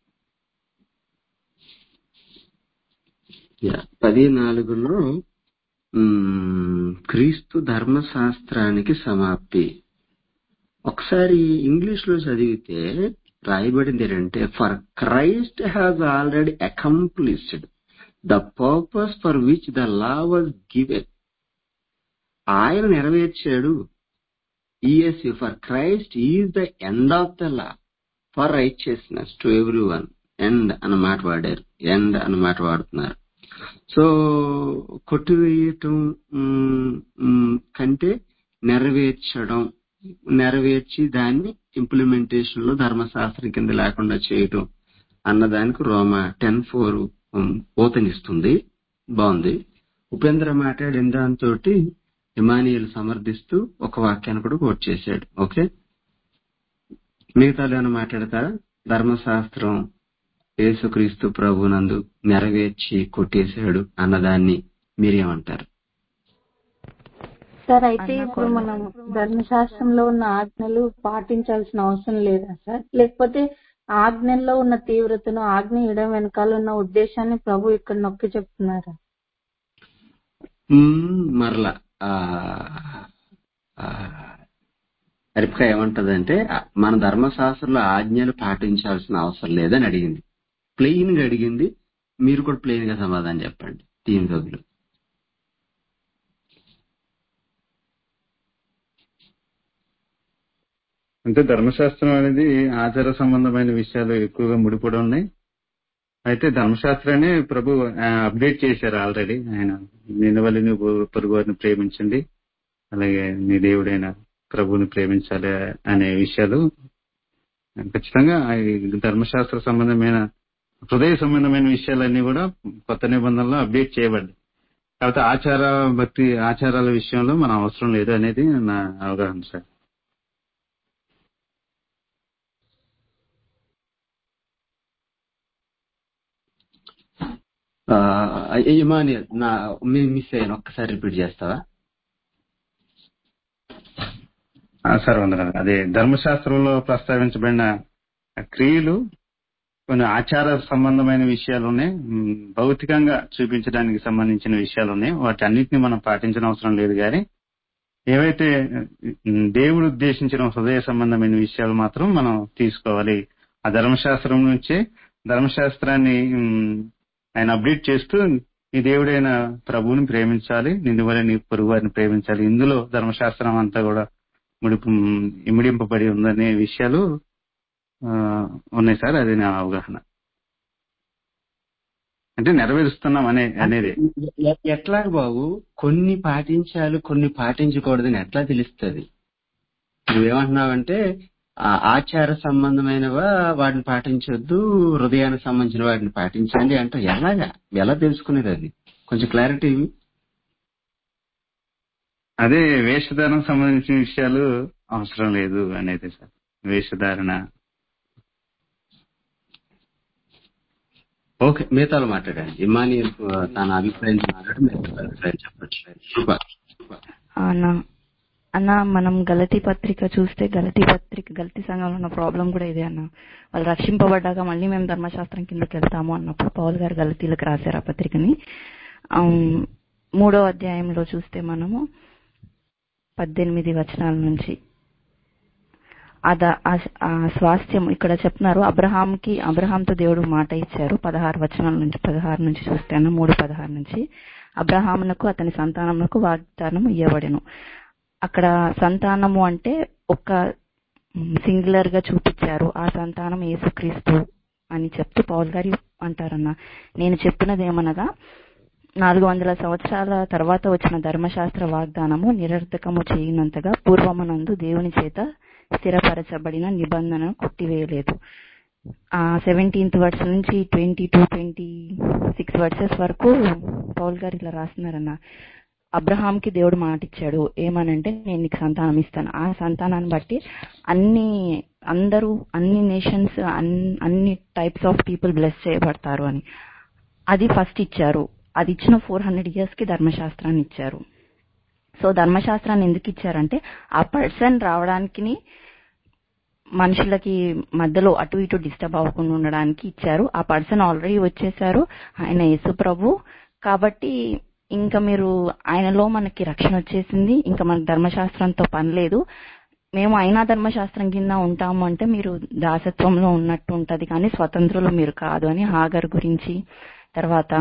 పది నాలుగులో ఉమ్, క్రీస్తు ధర్మశాస్త్రానికి సమాప్తి. ఒకసారి ఇంగ్లీష్ లో చదివితే రాయబడింది ఏంటంటే for Christ has already accomplished the purpose for which the law was given. ఆయన నెరవేర్చాడు. ESV for Christ is the end of the law for righteousness to everyone. End అని మాట వాడారు, ఎండ్ అని మాట వాడుతున్నారు. సో కొట్టివేయటం ఉమ్, ఉమ్, కంటే నెరవేర్చడం, నెరవేర్చి దాన్ని ఇంప్లిమెంటేషన్ లో ధర్మశాస్త్రం కింద లేకుండా చేయటం అన్నదానికి రోమా టెన్ ఫోర్ ఓతనిస్తుంది. బాగుంది. ఉపేంద్ర మాట్లాడిన దాంతో ఇమానియల్ సమర్థిస్తూ ఒక వాక్యాన్ని కూడా కోట్ చేశాడు. ఓకే, మిగతాలు ఏమైనా మాట్లాడతారా? ధర్మశాస్త్రం యేసుక్రీస్తు ప్రభునందు నెరవేర్చి కొట్టేశాడు అన్నదాన్ని మీరేమంటారు? సార్ అయితే అన్న ఇప్పుడు కొన్న మనం ధర్మశాస్త్రంలో ఉన్న ఆజ్ఞలు పాటించాల్సిన అవసరం లేదా సార్? లేకపోతే ఆజ్ఞల్లో ఉన్న తీవ్రతను, ఆజ్ఞ ఇవ్వడం వెనకాల ఉన్న ఉద్దేశాన్ని ప్రభు ఇక్కడ నొక్కి చెప్తున్నారా? మ్మ్, మరలా ఆ, ఆ, రిప్కా ఏమంటదంటే మన ధర్మశాస్త్రంలో ఆజ్ఞలు పాటించాల్సిన అవసరం లేదని అడిగింది. ప్లెయిన్ గా అడిగింది. మీరు కూడా ప్లెయిన్ గా సమాధానం చెప్పండి. తీన్ గదులు అంటే ధర్మశాస్త్రం అనేది ఆచార సంబంధమైన విషయాలు ఎక్కువగా ముడిపడి ఉన్నాయి. అయితే ధర్మశాస్త్రాన్ని ప్రభు అప్డేట్ చేశారు ఆల్రెడీ. ఆయన నిన్ను వల్ల నువ్వు పొరుగు వారిని ప్రేమించండి, అలాగే నీ దేవుడైన ప్రభువుని ప్రేమించాలి అనే విషయాలు ఖచ్చితంగా ఈ ధర్మశాస్త్ర సంబంధమైన హృదయ సంబంధమైన విషయాలన్నీ కూడా కొత్త నిబంధనలో అప్డేట్ చేయబడ్డాయి. కాకపోతే ఆచార భక్తి ఆచారాల విషయంలో మన అవసరం లేదు అనేది నా అవగాహన సార్. ఇమానియల్ నా మిస్ అయ్యాను, ఒక్కసారి రిపీట్ చేస్తావా? సార్ వందనాలు. అదే ధర్మశాస్త్రంలో ప్రస్తావించబడిన క్రియలు కొన్ని ఆచార సంబంధమైన విషయాలు ఉన్నాయి, భౌతికంగా చూపించడానికి సంబంధించిన విషయాలు ఉన్నాయి. వాటి అన్నిటిని మనం పాటించిన అవసరం లేదు. కానీ ఏవైతే దేవుడు ఉద్దేశించిన హృదయ సంబంధమైన విషయాలు మాత్రం మనం తీసుకోవాలి. ఆ ధర్మశాస్త్రం నుంచే ధర్మశాస్త్రాన్ని ఆయన అప్డేట్ చేస్తూ నీ దేవుడైన ప్రభువుని ప్రేమించాలి, నిన్ను వల్ల నీ పొరుగు వారిని ప్రేమించాలి. ఇందులో ధర్మశాస్త్రం అంతా కూడా ముడిపు ఇమిడింపబడి ఉందనే విషయాలు ఉన్నాయి సార్. అది నా అవగాహన. అంటే నెరవేరుస్తున్నాం అనే అనేది ఎట్లా బాబు? కొన్ని పాటించాలి, కొన్ని పాటించకూడదని ఎట్లా తెలుస్తుంది? నువ్వేమంటున్నావంటే ఆచార సంబంధమైనవా వాటిని పాటించొద్దు, హృదయానికి సంబంధించిన వాటిని పాటించండి అంటే ఎలాగా ఎలా తెలుసుకునేది? అది కొంచెం క్లారిటీ. అదే వేషధారణకు సంబంధించిన విషయాలు అవసరం లేదు అనేది సార్. వేషధారణ ఓకే, మిగతాలు మాట్లాడండి. ఇమాని తన అభిప్రాయం మాట్లాడి మిగతా అభిప్రాయం చెప్పచ్చు. అన్న, మనం గలతీ పత్రిక చూస్తే గలతీ పత్రిక గలతీ సంఘంలో ఉన్న ప్రాబ్లం కూడా ఇదే అన్న. వాళ్ళు రక్షింపబడ్డాక మళ్ళీ మేము ధర్మశాస్త్రం కిందకి వెళ్తాము అన్నప్పుడు పౌలు గారు గలతీలకు రాశారు ఆ పత్రికని. మూడో అధ్యాయంలో చూస్తే మనము పద్దెనిమిది వచనాల నుంచి అద స్వాస్థ్యం ఇక్కడ చెప్తున్నారు. అబ్రహాంకి అబ్రహాంతో దేవుడు మాట ఇచ్చారు. పదహారు వచనాల నుంచి పదహారు నుంచి చూస్తే అన్న మూడు పదహారు నుంచి అబ్రహామునకు అతని సంతానమునకు వాగ్దానం ఇవ్వబడెను. అక్కడ సంతానము అంటే ఒక సింగులర్ గా చూపించారు. ఆ సంతానం యేసుక్రీస్తు అని చెప్తూ పౌలు గారు అంటారన్న, నేను చెప్పినది ఏమనగా నాలుగు వందల సంవత్సరాల తర్వాత వచ్చిన ధర్మశాస్త్ర వాగ్దానము నిరర్థకము చేయనంతగా పూర్వమునందు దేవుని చేత స్థిరపరచబడిన నిబంధనను కొట్టివేయలేదు. ఆ సెవెంటీన్త్ వర్డ్స్ నుంచి twenty two twenty six verses వరకు పౌల్ గారు ఇలా రాస్తున్నారన్న. అబ్రహాంకి దేవుడు మాట ఇచ్చాడు ఏమనంటే, నేను నీకు సంతానం ఇస్తాను. ఆ సంతానాన్ని బట్టి అన్ని అందరూ అన్ని నేషన్స్ అన్ని టైప్స్ ఆఫ్ పీపుల్ బ్లెస్ చేయబడతారు అని అది ఫస్ట్ ఇచ్చారు. అది ఇచ్చిన ఫోర్ హండ్రెడ్ ఇయర్స్ కి ధర్మశాస్త్రాన్ని ఇచ్చారు. సో ధర్మశాస్త్రాన్ని ఎందుకు ఇచ్చారంటే ఆ పర్సన్ రావడానికి మనుషులకి మధ్యలో అటు ఇటు డిస్టర్బ్ అవ్వకుండా ఉండడానికి ఇచ్చారు. ఆ పర్సన్ ఆల్రెడీ వచ్చేసారు, ఆయన యేసు ప్రభు. కాబట్టి ఇంకా మీరు ఆయనలో మనకి రక్షణ వచ్చేసింది, ఇంకా మనకు ధర్మశాస్త్రంతో పని లేదు. మేము అయినా ధర్మశాస్త్రం కింద ఉంటాము అంటే మీరు దాసత్వంలో ఉన్నట్టు ఉంటది, కానీ స్వతంత్రులు మీరు కాదు అని హాగర్ గురించి, తర్వాత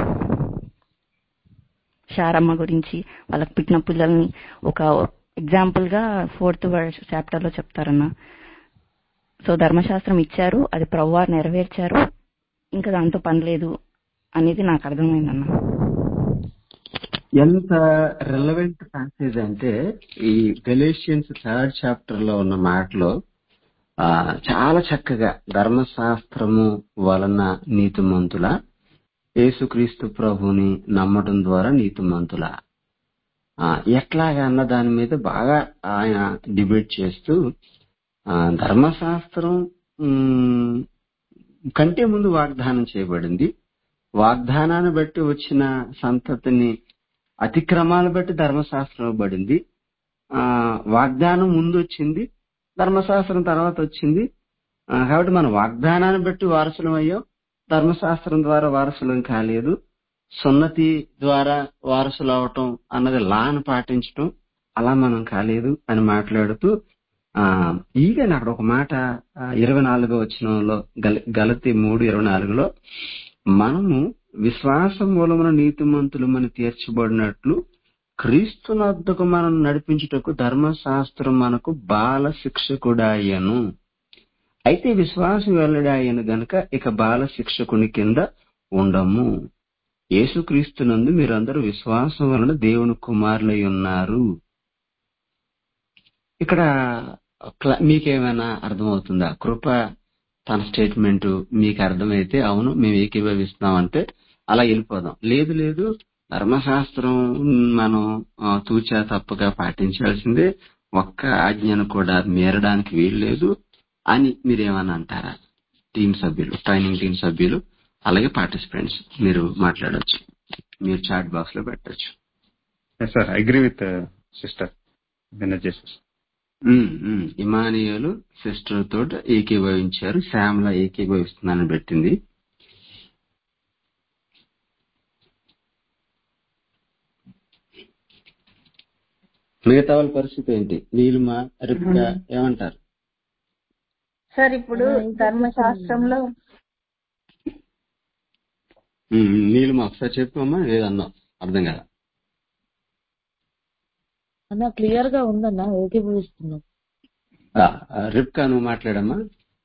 శారమ్మ గురించి, వాళ్ళకి పుట్టిన పిల్లల్ని ఒక ఎగ్జాంపుల్ గా ఫోర్త్ చాప్టర్ లో చెప్తారన్న. సో ధర్మశాస్త్రం ఇచ్చారు, అది ప్రభువారు నెరవేర్చారు, ఇంకా దాంతో పని లేదు అనేది నాకు అర్థమైందన్న. ఎంత రెలవెంట్ ప్యాసేజ్ అంటే ఈ గలేషియన్స్ థర్డ్ చాప్టర్ లో ఉన్న మాటలో ఆ చాలా చక్కగా ధర్మశాస్త్రము వలన నీతిమంతుల, యేసుక్రీస్తు ప్రభుని నమ్మటం ద్వారా నీతిమంతుల ఎట్లాగా అన్న దాని మీద బాగా ఆయన డిబేట్ చేస్తూ ధర్మశాస్త్రం కంటే ముందు వాగ్దానం చేయబడింది, వాగ్దానాన్ని బట్టి వచ్చిన సంతతిని అతిక్రమాలు బట్టి ధర్మశాస్త్రం ఇవ్వబడింది, ఆ వాగ్దానం ముందు వచ్చింది, ధర్మశాస్త్రం తర్వాత వచ్చింది. కాబట్టి మనం వాగ్దానాన్ని బట్టి వారసులం అయ్యాం, ధర్మశాస్త్రం ద్వారా వారసులం కాలేదు. సున్నతి ద్వారా వారసులు అవటం అన్నది లాను పాటించటం, అలా మనం కాలేదు అని మాట్లాడుతూ ఆ ఈగని అక్కడ ఒక మాట ఆ, ఇరవై నాలుగో వచనంలో గల గలతి మూడు ఇరవై నాలుగులో మనము విశ్వాసం మూలమున నీతిమంతులమని తీర్చబడినట్లు క్రీస్తునొద్దకు మనం నడిపించుటకు ధర్మశాస్త్రం మనకు బాల శిక్షకుడాయను. అయితే విశ్వాసం వెల్లడాయను గనుక ఇక బాల శిక్షకుని కింద ఉండము. యేసుక్రీస్తునందు మీరందరూ విశ్వాసం వలన దేవుని కుమారులై ఉన్నారు. ఇక్కడ క్ల- మీకేమైనా అర్థమవుతుందా? కృప తన స్టేట్మెంట్ మీకు అర్థమైతే అవును మేము ఏకీభవిస్తున్నాం అంటే అలా వెళ్ళిపోదాం. లేదు లేదు ధర్మశాస్త్రం మనం ఆ, తూచా తప్పగా పాటించాల్సిందే, ఒక్క ఆజ్ఞను కూడా మీరడానికి వీలు లేదు అని మీరేమన్నా అంటారా? టీం సభ్యులు, ట్రైనింగ్ టీం సభ్యులు, అలాగే పార్టిసిపెంట్స్ మీరు మాట్లాడొచ్చు, మీరు చాట్ బాక్స్ లో పెట్టచ్చు. Sir agree with sister Banerjee sister. Um, um. Emmanuel sister తోటి ఏకీభవించారు, శ్యామల ఏకీభవిస్తున్నానని పెట్టింది. మిగతా వాళ్ళ పరిస్థితి ఏంటి? నీలిమా, రిప్కా ఏమంటారు? సార్ ఇప్పుడు అలా ఇంకా ధర్మశాస్త్రంలో ఉమ్, నీలిమా ఒకసారి చెప్పమ్మా, ఏదన్నా అర్థం కదా? అన్న క్లియర్ గా ఉందన్న, ఏకీభవిస్తున్నాం. రిప్కా నువ్వు మాట్లాడమ్మా.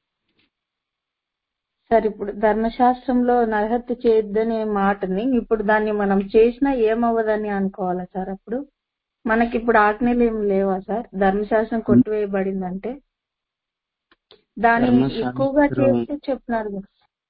సార్ ఇప్పుడు ధర్మశాస్త్రంలో నరహత్య చేయొద్దనే మాటని ఇప్పుడు దాన్ని మనం చేసినా ఏమవ్వదని అనుకోవాలా సార్? అప్పుడు మనకి ఇప్పుడు ఆజ్ఞలు ఏమి లేవా సార్? ధర్మశాస్త్రం కొట్టివేయబడిందంటే దాన్ని ఎక్కువగా ధర్మశాస్త్రం చేస్తే చెప్తున్నారు కదా.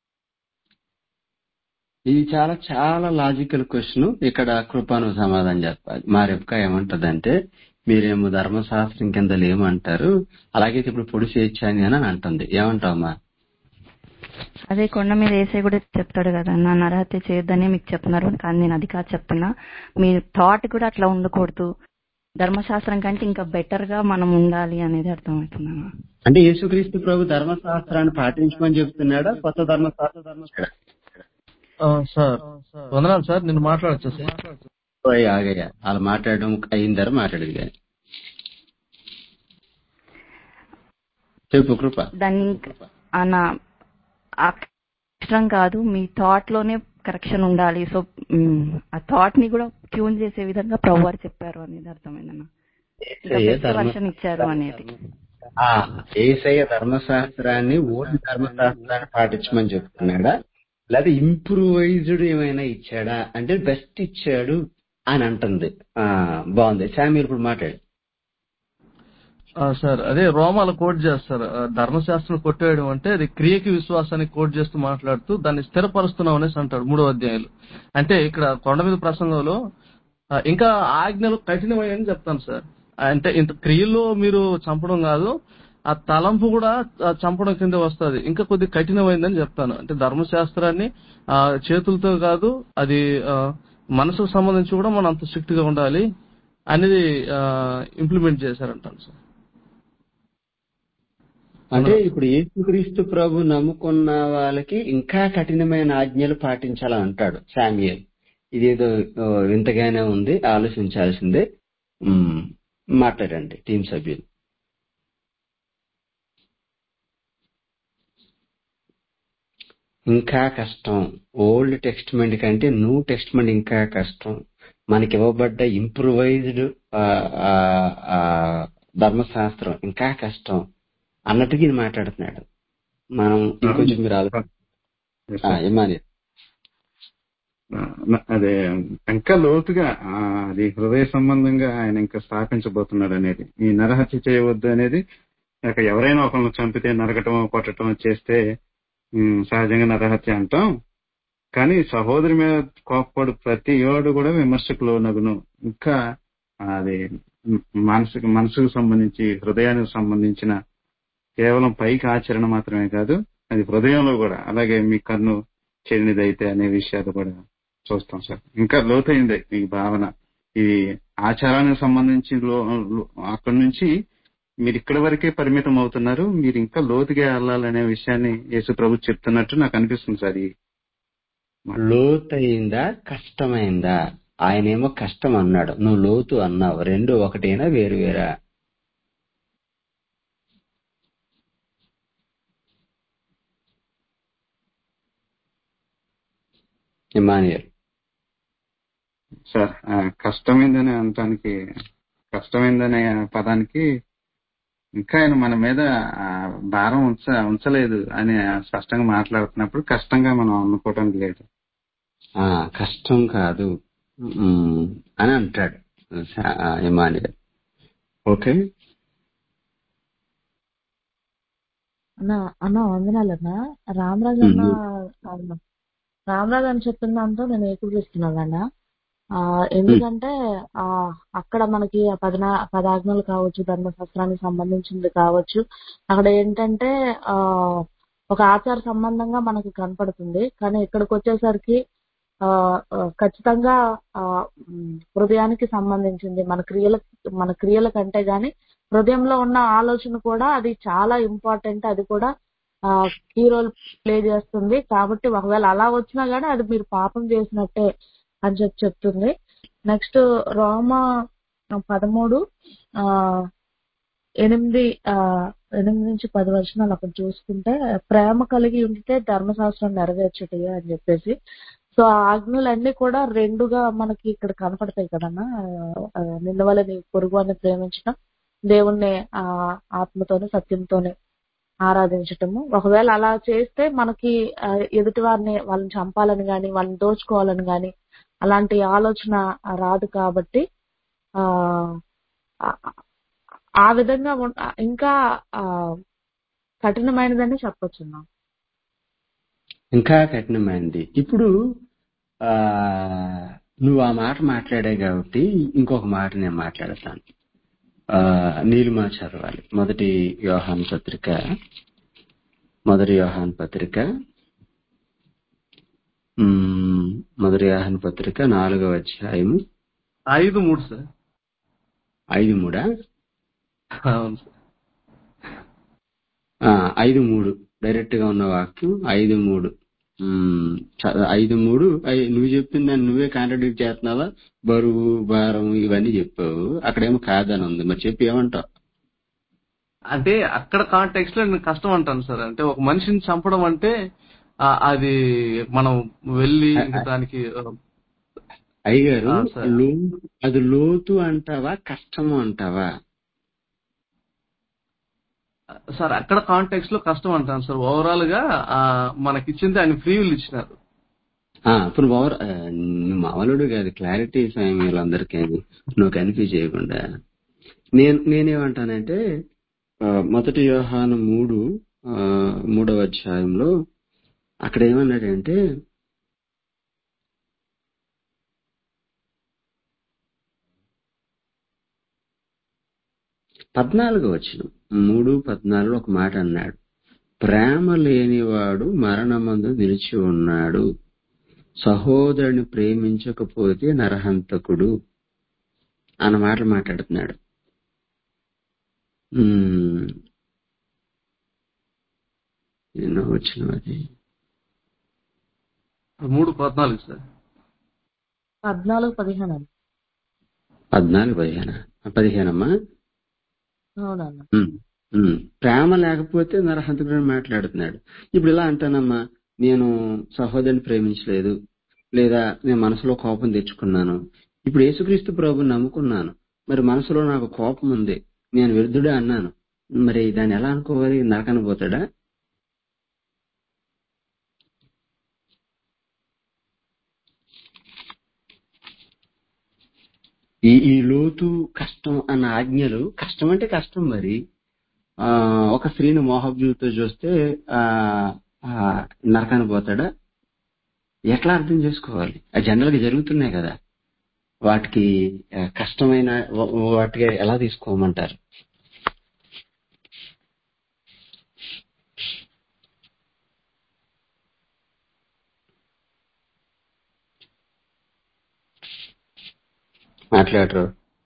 ఇది చాలా చాలా లాజికల్ క్వశ్చన్. ఇక్కడ కృపాను సమాధానం చెప్పాలి. మా రిప్కా ఏమంటదంటే మీరేమో ధర్మశాస్త్రం కింద లేమంటారు, అలాగైతే ఇప్పుడు పొడి చేయొచ్చని అని అంటుంది. ఏమంటావమ్మా? అదే కొండ మీద వేసే కూడా చెప్తాడు కదా, నా నరహత్య చేయొద్దని మీకు చెప్తున్నారు, కానీ నేను అది కాదు చెప్తున్నా, మీ థాట్ కూడా అట్లా ఉండకూడదు, ధర్మశాస్త్రం కంటే ఇంకా బెటర్ గా మనం ఉండాలి అనేది అర్థమవుతుందన్న. అంటే యేసుక్రీస్తు ప్రభు ధర్మశాస్త్రాన్ని పాటించమని చెప్తున్నాడా, కొత్త ధర్మశాస్త్రం? ఆ, సార్ వందనాలు సార్. నేను మాట్లాడచ్చా సార్? ఆగయ్యా, వాళ్ళు మాట్లాడడం అయిందర మాట్లాడేది కానీ చెప్పు కృప. దాన్ని అన్న అక్షరం కాదు, మీ థాట్ లోనే కరెక్షన్ ఉండాలి. సో మ్, ఆ థాట్ ని కూడా ట్యూన్ చేసే విధంగా ప్రభు వారు చెప్పారు అనేది అర్థమైందన్న. ఇంకా యేసయ్య బెస్ట్ వర్షన్ ఇచ్చారు అనేది. ఆ, యేసయ్య ధర్మశాస్త్రాన్ని ఓల్డ్ ధర్మశాస్త్రాన్ని పాటించమని చెప్తున్నాడా, లేదా ఇంప్రూవైజ్డ్ ఏమైనా ఇచ్చాడా అంటే బెస్ట్ ఇచ్చాడు అని అంటుంది. ఆ బాగుంది. శామ్యూల్ ఇప్పుడు మాట్లాడు. ఆ, సార్ అదే రోమాలు కోట్ చేస్తారు. ఆ, ధర్మశాస్త్రం కొట్టేయడం అంటే అది క్రియకి విశ్వాసాన్ని కోట్ చేస్తూ మాట్లాడుతూ దాన్ని స్థిరపరుస్తున్నాం అనేసి అంటాడు మూడో అధ్యాయులు. అంటే ఇక్కడ కొండ మీద ప్రసంగంలో ఆ, ఇంకా ఆజ్ఞలు కఠినమని చెప్తాను సార్. అంటే ఇంత క్రియల్లో మీరు చంపడం కాదు, ఆ తలంపు కూడా ఆ, చంపడం కింద వస్తుంది, ఇంకా కొద్ది కఠినమైందని చెప్తాను. అంటే ధర్మశాస్త్రాన్ని ఆ, చేతులతో కాదు, అది ఆ, మనసుకు సంబంధించి కూడా మనం అంత స్ట్రిక్ట్ గా ఉండాలి అనేది ఇంప్లిమెంట్ చేశారంటాను సార్. అంటే ఇప్పుడు యేసుక్రీస్తు ప్రభు నమ్ముకున్న వాళ్ళకి ఇంకా కఠినమైన ఆజ్ఞలు పాటించాలని అంటాడు శామ్యూల్. ఇదేదో ఆ, వింతగానే ఉంది, ఆలోచించాల్సిందే. ఉమ్, మాట్లాడండి టీం సభ్యులు. ఇంకా కష్టం. ఓల్డ్ టెస్ట్మెంట్ కంటే న్యూ టెస్ట్మెంట్ ఇంకా కష్టం. మనకి ఇవ్వబడ్డ ఇంప్రూవైజ్డ్ ధర్మశాస్త్రం ఇంకా కష్టం అన్నట్టుగా ఇది మాట్లాడుతున్నాడు. మనం ఇంకొంచెం మీరు ఆలోచన Yes, sir. ఇమాని ఆ, అదే ఇంకా లోతుగా ఆ, అది హృదయ సంబంధంగా ఆయన ఇంకా స్థాపించబోతున్నాడు అనేది. ఈ నరహత్య చేయవద్దు అనేది ఇక ఎవరైనా ఒకరిని చంపితే నరకటం కొట్టడం చేస్తే ఉమ్, సహజంగా నరహత్య అంటాం. కానీ సహోదరి మీద కోప్పడు ప్రతి ఏడు కూడా విమర్శకు లోనగును. ఇంకా అది మనసుకు మనసుకు సంబంధించి హృదయానికి సంబంధించిన కేవలం పైకి ఆచరణ మాత్రమే కాదు, అది హృదయంలో కూడా అలాగే మీ కన్ను చెడినదైతే అనే విషయాలు కూడా చూస్తాం సార్. ఇంకా లోతైంది ఈ భావన. ఇది ఆచారానికి సంబంధించి లో- లో- అక్కడి నుంచి మీరు ఇక్కడి వరకే పరిమితం అవుతున్నారు, మీరు ఇంకా లోతుగా వెళ్ళాలనే విషయాన్ని యేసు ప్రభు చెప్తున్నట్టు నాకు అనిపిస్తుంది సార్. ఈ మాట. లోతైందా కష్టమైందా? ఆయనేమో కష్టం అన్నాడు, నువ్వు లోతు అన్నావు. రెండు ఒకటేనా వేరు వేరా? ఇమానియల్. సార్ ఆ, కష్టమైందని అనటానికి కష్టమైందనే పదానికి ఇంకా ఆయన మన మీద ఆ, భారం ఉంచ ఉంచలేదు అని స్పష్టంగా మాట్లాడుతున్నప్పుడు కష్టంగా మనం అనుకోవటానికి లేదు. ఆ, కష్టం కాదు ఉమ్, అని అంటాడు ఆ, ఇమానియల్. ఓకే. అన్న అన్న వందనాలన్నా రామరాజు అన్న అన్న రామరాజు అని చెప్పిన దాంతో నేను ఏకీపిస్తున్నానన్న. ఆ ఎందుకంటే ఆ అక్కడ మనకి ఆ పదనా పదాజ్ఞలు కావచ్చు, ధర్మశాస్త్రానికి సంబంధించింది కావచ్చు, అక్కడ ఏంటంటే ఆ ఒక ఆచార సంబంధంగా మనకి కనపడుతుంది. కానీ ఇక్కడికి వచ్చేసరికి ఆ ఆ, ఖచ్చితంగా ఆ ఉమ్, హృదయానికి సంబంధించింది. మన క్రియల మన క్రియల కంటే గాని హృదయంలో ఉన్న ఆలోచన కూడా అది చాలా ఇంపార్టెంట్. అది కూడా ఆ కీ రోల్ ప్లే చేస్తుంది. కాబట్టి ఒకవేళ అలా వచ్చినా గానీ అది మీరు పాపం చేసినట్టే అని చెప్పి చెప్తుంది. నెక్స్ట్ రోమ పదమూడు ఆ ఎనిమిది ఆ ఎనిమిది నుంచి పది వచనాలు అక్కడ చూసుకుంటే ప్రేమ కలిగి ఉంటే ధర్మశాస్త్రం నెరవేర్చుటే అని చెప్పేసి. సో ఆ ఆజ్ఞలన్నీ కూడా రెండుగా మనకి ఇక్కడ కనపడతాయి కదన్నా. ఆ, నిన్న వల్ల నీ పొరుగు అని ప్రేమించడం, దేవుణ్ణి ఆ ఆత్మతోనే సత్యంతోనే ఆరాధించటము. ఒకవేళ అలా చేస్తే మనకి ఆ, ఎదుటి వారిని వాళ్ళని చంపాలని గాని వాళ్ళని దోచుకోవాలని గాని అలాంటి ఆలోచన రాదు. కాబట్టి ఆ ఆ- ఆ విధంగా ఉన్- ఇంకా ఆ కఠినమైనదని చెప్పొచ్చు. ఇంకా కఠినమైనది. ఇప్పుడు ఆ నువ్వు ఆ మాట మాట్లాడే కాబట్టి ఇంకొక మాట నేను మాట్లాడతాను. ఆ నీలిమా చదవాలి. మొదటి యోహాను పత్రిక మొదటి యోహాను పత్రిక ఉమ్, మొదటి యోహాను పత్రిక నాలుగవ అధ్యాయము ఐదు మూడు సార్. ఐదు మూడా అవును సార్. ఆ, ఐదు మూడు డైరెక్ట్ గా ఉన్న వాక్యం ఐదు మూడు ఉమ్, చ- ఐదు మూడు ఐ- నువ్వు చెప్పింది దాన్ని నువ్వే కాంట్రడిక్ట్ చేస్తున్నావా? బరువు భారం ఇవన్నీ చెప్పావు, అక్కడేమో కాదని ఉంది. మరి చెప్పి ఏమంటావు? అంటే అక్కడ కాంటెక్స్ట్ లో నేను కష్టం అంటాను సార్. అంటే ఒక మనిషిని చంపడం అంటే ఆ, అది మనం వెళ్ళి అ- ఇంకా అ- దానికి అయ్యగారు ఆ, సార్ లో అది లోతు అంటావా కష్టము అంటావా? సార్ అక్కడ కాంటెక్స్ట్ లో కష్టం అంటాను సార్. ఓవరాల్ గా ఆ, మనకిచ్చింది ఆయన ఫ్రీ విల్ ఇచ్చినారు. ఆ, ఇప్పుడు ఓవర్ ఆ, నువ్వు మామూలుడు కాదు, క్లారిటీ వీళ్ళందరికీ నువ్వు కన్ఫ్యూజ్ చేయకుండా. నేను నేనేమంటానంటే ఆ, మొదటి యోహాను మూడు ఆ, మూడవ అధ్యాయంలో అక్కడ ఏమన్నాడంటే పద్నాలుగు వచ్చిన మూడు పద్నాలుగు ఒక మాట అన్నాడు, ప్రేమ లేనివాడు మరణమందు నిలిచి ఉన్నాడు, సహోదరుని ప్రేమించకపోతే నరహంతకుడు అన్న మాటలు మాట్లాడుతున్నాడు. ఉమ్, ఎన్నో వచ్చిన అది మూడు పద్నాలుగు సార్. పద్నాలుగు పదిహేను అన్న. పద్నాలుగు పదిహేను పదిహేనమ్మా. అవునన్న. ఉమ్, ఉమ్. ప్రేమ లేకపోతే నరహంతకుడు అని మాట్లాడుతున్నాడు. ఇప్పుడు ఇలా అంటానమ్మా, నేను సహోదరుని ప్రేమించలేదు, లేదా నేను మనసులో కోపం తెచ్చుకున్నాను. ఇప్పుడు యేసుక్రీస్తు ప్రభుని నమ్ముకున్నాను, మరి మనసులో నాకు కోపం ఉంది, నేను విరుద్ధుడే అన్నాను, మరి దాన్ని ఎలా అనుకోవాలి? నరకన పోతాడా? ఈ ఈ లోతు కష్టం అన్న ఆజ్ఞలు, కష్టం అంటే కష్టం. మరి ఆ ఒక స్త్రీని మోహబ్జులతో చూస్తే ఆ ఆ, నరకానికి పోతాడా? ఎట్లా అర్థం చేసుకోవాలి? అది జనరల్ గా జరుగుతున్నాయి కదా, వాటికి ఆ, కష్టమైన వా- వాటికి ఎలా తీసుకోమంటారు? మాట్లాడరు.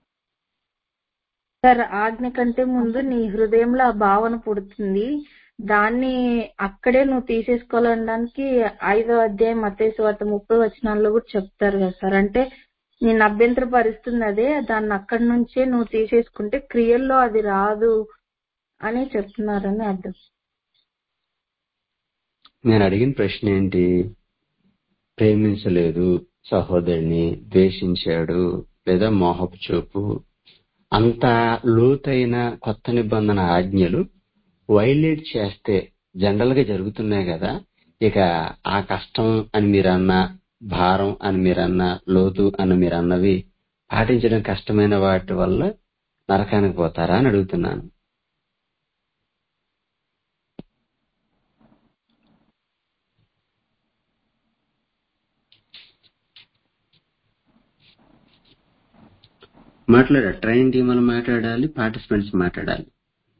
సార్ ఆజ్ఞ కంటే ముందు నీ హృదయంలో ఆ భావన పుడుతుంది. దాన్ని అక్కడే నువ్వు తీసేసుకోవాలనడానికి ఐదో అధ్యాయం మత్తయి సువార్త ముప్పై వచనాల్లో కూడా చెప్తారు కదా సార్. అంటే నేను అభ్యంతర పరిస్తుంది అదే, దాన్ని అక్కడి నుంచే నువ్వు తీసేసుకుంటే క్రియల్లో అది రాదు అని చెప్తున్నారని అర్థం. నేను అడిగిన ప్రశ్న ఏంటి? ప్రేమించలేదు, సహోదరుని ద్వేషించాడు, లేదా మోహపు చూపు, అంత లోతైన కొత్త నిబంధన ఆజ్ఞలు వైలేట్ చేస్తే జనరల్ గా జరుగుతున్నాయి కదా. ఇక ఆ కష్టం అని మీరన్న, భారం అని మీరన్న, లోతు అని మీరన్నవి పాటించడం కష్టమైన వాటి వల్ల నరకానికి పోతారా అని అడుగుతున్నాను. మాట్లాడాలి, ట్రైన్ టీములు మాట్లాడాలి, పార్టిసిపెంట్స్ మాట్లాడాలి.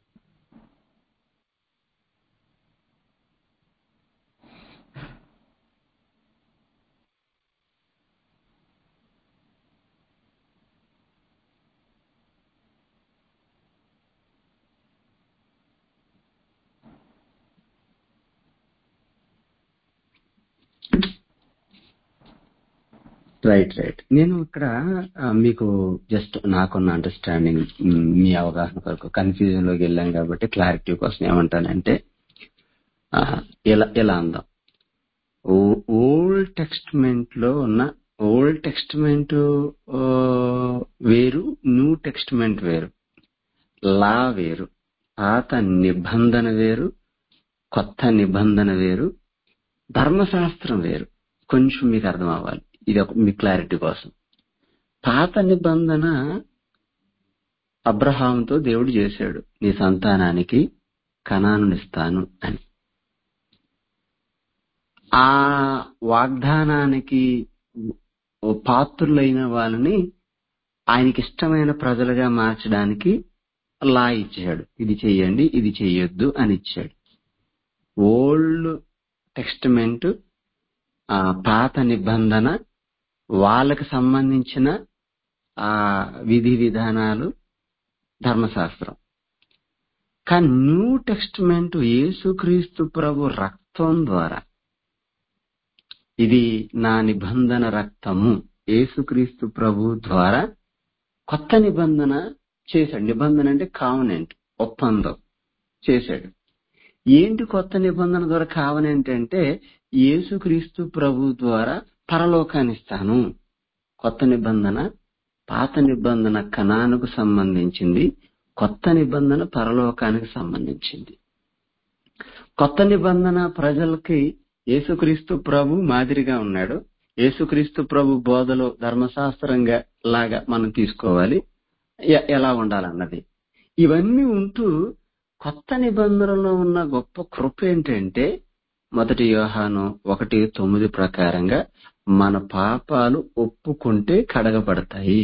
రైట్ రైట్ నేను ఇక్కడ ఆ, మీకు జస్ట్ నాకున్న అండర్స్టాండింగ్, మీ అవగాహన కొరకు కన్ఫ్యూజన్ లోకి వెళ్ళాం కాబట్టి క్లారిటీ కోసం ఏమంటానంటే, ఆ, ఇలా ఇలా అందాం. ఓల్డ్ టెక్స్ట్మెంట్ లో ఉన్న ఓల్డ్ టెక్స్ట్మెంట్ వేరు, న్యూ టెక్స్ట్మెంట్ వేరు, లా వేరు, పాత నిబంధన వేరు, కొత్త నిబంధన వేరు, ధర్మశాస్త్రం వేరు. కొంచెం మీకు అర్థం అవ్వాలి, ఇది ఒక మీ క్లారిటీ కోసం. పాత నిబంధన అబ్రహాంతో దేవుడు చేశాడు, నీ సంతానానికి కనానునిస్తాను అని. ఆ వాగ్దానానికి పాత్రులైన వాళ్ళని ఆయనకి ఇష్టమైన ప్రజలుగా మార్చడానికి లా ఇచ్చాడు, ఇది చెయ్యండి, ఇది చెయ్యొద్దు అని ఇచ్చాడు. ఓల్డ్ టెస్టమెంట్, ఆ పాత నిబంధన, వాళ్ళకి సంబంధించిన ఆ విధి విధానాలు, ధర్మశాస్త్రం. కానీ న్యూ టెస్టమెంట్ యేసుక్రీస్తు ప్రభు రక్తం ద్వారా, ఇది నా నిబంధన రక్తము, యేసుక్రీస్తు ప్రభు ద్వారా కొత్త నిబంధన చేశాడు. నిబంధన అంటే కావనెంట్, ఒప్పందం చేశాడు. ఏంటి కొత్త నిబంధన ద్వారా కావనెంట్ అంటే, యేసుక్రీస్తు ప్రభు ద్వారా పరలోకాన్ని ఇస్తాను. కొత్త నిబంధన పాత నిబంధన కనానుకు సంబంధించింది, కొత్త నిబంధన పరలోకానికి సంబంధించింది. కొత్త నిబంధన ప్రజలకి యేసుక్రీస్తు ప్రభు మాదిరిగా ఉన్నాడు. యేసుక్రీస్తు ప్రభు బోధలో ధర్మశాస్త్రంగా లాగా మనం తీసుకోవాలి, ఎ- ఎలా ఉండాలన్నది. ఇవన్నీ ఉంటూ కొత్త నిబంధనలో ఉన్న గొప్ప కృప ఏంటంటే, మొదటి యోహాను ఒకటి తొమ్మిది ప్రకారంగా మన పాపాలు ఒప్పుకుంటే కడగబడతాయి.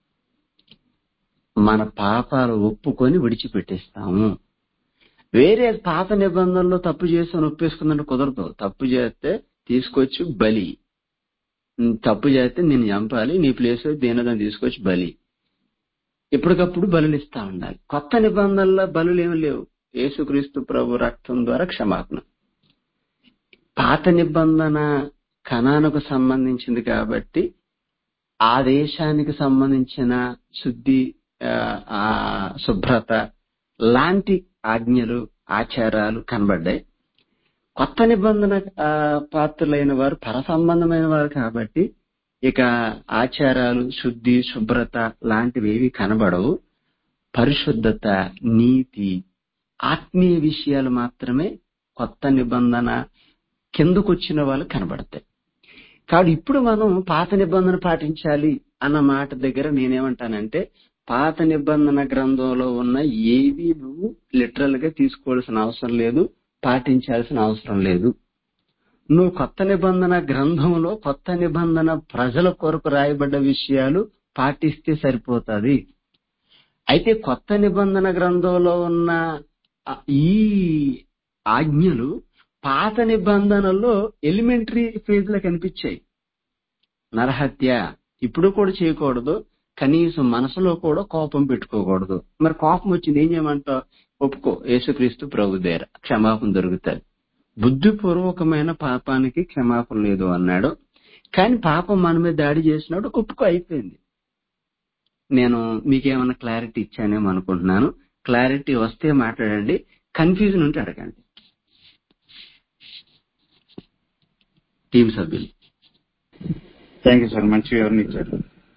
మన పాపాలు ఒప్పుకొని విడిచిపెట్టేస్తాము. వేరే పాత నిబంధనలో తప్పు చేసి ఒప్పేసుకుందంటే కుదరదు. తప్పు చేస్తే తీసుకొచ్చి బలి, ఉమ్, తప్పు చేస్తే నేను చంపాలి, నీ ప్లేస్ దేనిదని తీసుకొచ్చి బలి, ఎప్పటికప్పుడు బలులు ఇస్తా ఉండాలి. కొత్త నిబంధనల బలులు ఏమి లేవు, యేసుక్రీస్తు ప్రభు రక్తం ద్వారా క్షమాపణ. పాత నిబంధన కనానుకు సంబంధించింది కాబట్టి ఆ దేశానికి సంబంధించిన శుద్ధి, ఆ, ఆ శుభ్రత లాంటి ఆజ్ఞలు, ఆచారాలు కనబడ్డాయి. కొత్త నిబంధన ఆ, పాత్రులైన వారు పర సంబంధమైన వారు కాబట్టి ఇక ఆచారాలు, శుద్ధి, శుభ్రత లాంటివి ఏవి కనబడవు. పరిశుద్ధత, నీతి, ఆత్మీయ విషయాలు మాత్రమే కొత్త నిబంధన కిందకొచ్చిన వాళ్ళు కనబడతాయి. కాబట్టి ఇప్పుడు మనం పాత నిబంధన పాటించాలి అన్న మాట దగ్గర నేనేమంటానంటే, పాత నిబంధన గ్రంథంలో ఉన్న ఏవి నువ్వు లిటరల్ గా తీసుకోవాల్సిన అవసరం లేదు, పాటించాల్సిన అవసరం లేదు. నువ్వు కొత్త నిబంధన గ్రంథంలో కొత్త నిబంధన ప్రజల కొరకు రాయబడ్డ విషయాలు పాటిస్తే సరిపోతుంది. అయితే కొత్త నిబంధన గ్రంథంలో ఉన్న ఆ ఈ ఆజ్ఞలు పాత నిబంధనలో ఎలిమెంటరీ ఫేజ్ లో కనిపించాయి. నరహత్య ఇప్పుడు కూడా చేయకూడదు, కనీసం మనసులో కూడా కోపం పెట్టుకోకూడదు. మరి కోపం వచ్చింది ఏం చేయమంటావు? ఒప్పుకో, యేసుక్రీస్తు ప్రభు దగ్గర క్షమాపణ దొరుకుతుంది. బుద్ధిపూర్వకమైన పాపానికి క్షమాపణ లేదు అన్నాడు. కానీ పాపం మన మీద దాడి చేసినప్పుడు ఒప్పుకో, అయిపోయింది. నేను మీకేమైనా క్లారిటీ ఇచ్చానేమో అనుకుంటున్నాను. క్లారిటీ వస్తే మాట్లాడండి, కన్ఫ్యూజన్ ఉంటే అడగండి టీం సభ్యులు. థ్యాంక్ యూ సార్, మంచి వివరణ ఇచ్చారు.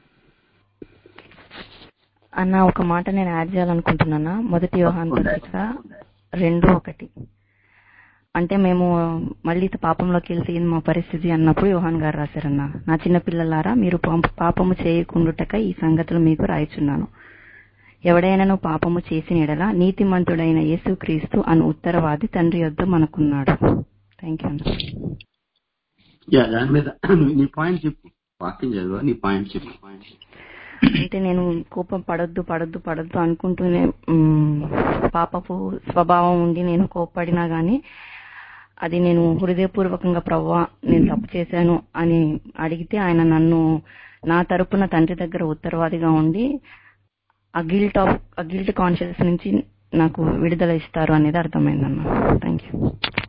అన్న ఒక మాట నేను యాడ్ చేయాలనుకుంటున్నానా. మొదటి యోహాను పత్రిక రెండు ఒకటి అంటే మేము మళ్ళీ పాపంలోకి వెళ్తే మా పరిస్థితి అన్నప్పుడు యోహాన్ గారు రాశారన్న, నా చిన్న పిల్లలారా మీరు పాపము చేయకుండుటక ఈ సంగతులు మీకు రాయిచున్నాను. ఎవడైనాను పాపము చేసిన ఎడల నీతిమంతుడైన యేసు క్రీస్తు అను ఉత్తరవాది తండ్రి యొద్ద మనకున్నాడు. థ్యాంక్ యూ అన్న. దాని మీద నీ పాయింట్ చెప్పు, వాక్యం చదువు, నీ పాయింట్ చెప్పు. అంటే నేను కోపం పడొద్దు పడొద్దు పడొద్దు అనుకుంటూనే పాపపు స్వభావం ఉండి నేను కోప్పడినా గానీ అది నేను హృదయపూర్వకంగా ప్రవ్వా నేను తప్పు చేశాను అని అడిగితే ఆయన నన్ను నా తరపున తండ్రి దగ్గర ఉత్తరవాదిగా ఉండి ఆ గిల్ట్ ఆఫ్ ఆ గిల్ట్ కాన్షియస్ నుంచి నాకు విడుదల ఇస్తారు అనేది అర్థమైందన్న. Thank you.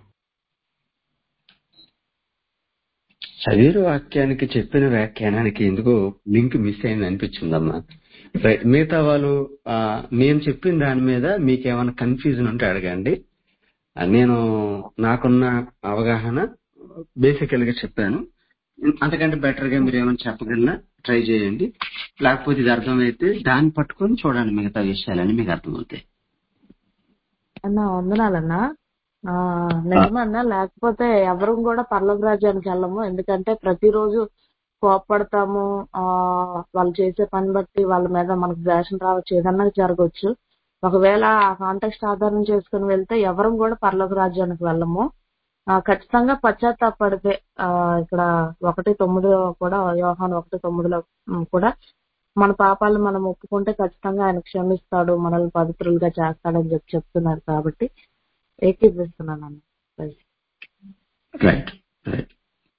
చదివిన వాక్యానికి చెప్పిన వ్యాఖ్యానానికి ఎందుకో లింక్ మిస్ అయింది అనిపించిందమ్మా. మిగతా వాళ్ళు మేము చెప్పిన దాని మీద మీకేమైనా కన్ఫ్యూజన్ ఉంటే అడగండి. నేను నాకున్న అవగాహన బేసికల్ గా చెప్పాను. అంతకంటే బెటర్ గా మీరు ఏమైనా చెప్పగలనా ట్రై చేయండి. లేకపోతే ఇది అర్థమైతే దాన్ని పట్టుకొని చూడండి, మిగతా విషయాలని మీకు అర్థమవుతాయి. అన్నా వందనాలన్నా. ఆ నిజమన్నా, లేకపోతే ఎవరు కూడా పరలోక రాజ్యానికి వెళ్ళము. ఎందుకంటే ప్రతిరోజు కోప్పడతాము, ఆ వాళ్ళు చేసే పని బట్టి వాళ్ళ మీద మనకు ద్వేషం రావచ్చు, ఏదన్నా జరగవచ్చు. ఒకవేళ ఆ కాంటెక్స్ట్ ఆధారం చేసుకుని వెళ్తే ఎవరు కూడా పరలోక రాజ్యానికి వెళ్ళము. ఆ ఖచ్చితంగా పశ్చాత్తాపడితే ఆ ఇక్కడ ఒకటి తొమ్మిదిలో కూడా, యోహాను ఒకటి తొమ్మిదిలో కూడా మన పాపాలు మనం ఒప్పుకుంటే ఖచ్చితంగా ఆయన క్షమిస్తాడు, మనల్ని పవిత్రులుగా చేస్తాడని చెప్పి చెప్తున్నారు. కాబట్టి ఏకీపిస్తున్నాను అన్న. Right right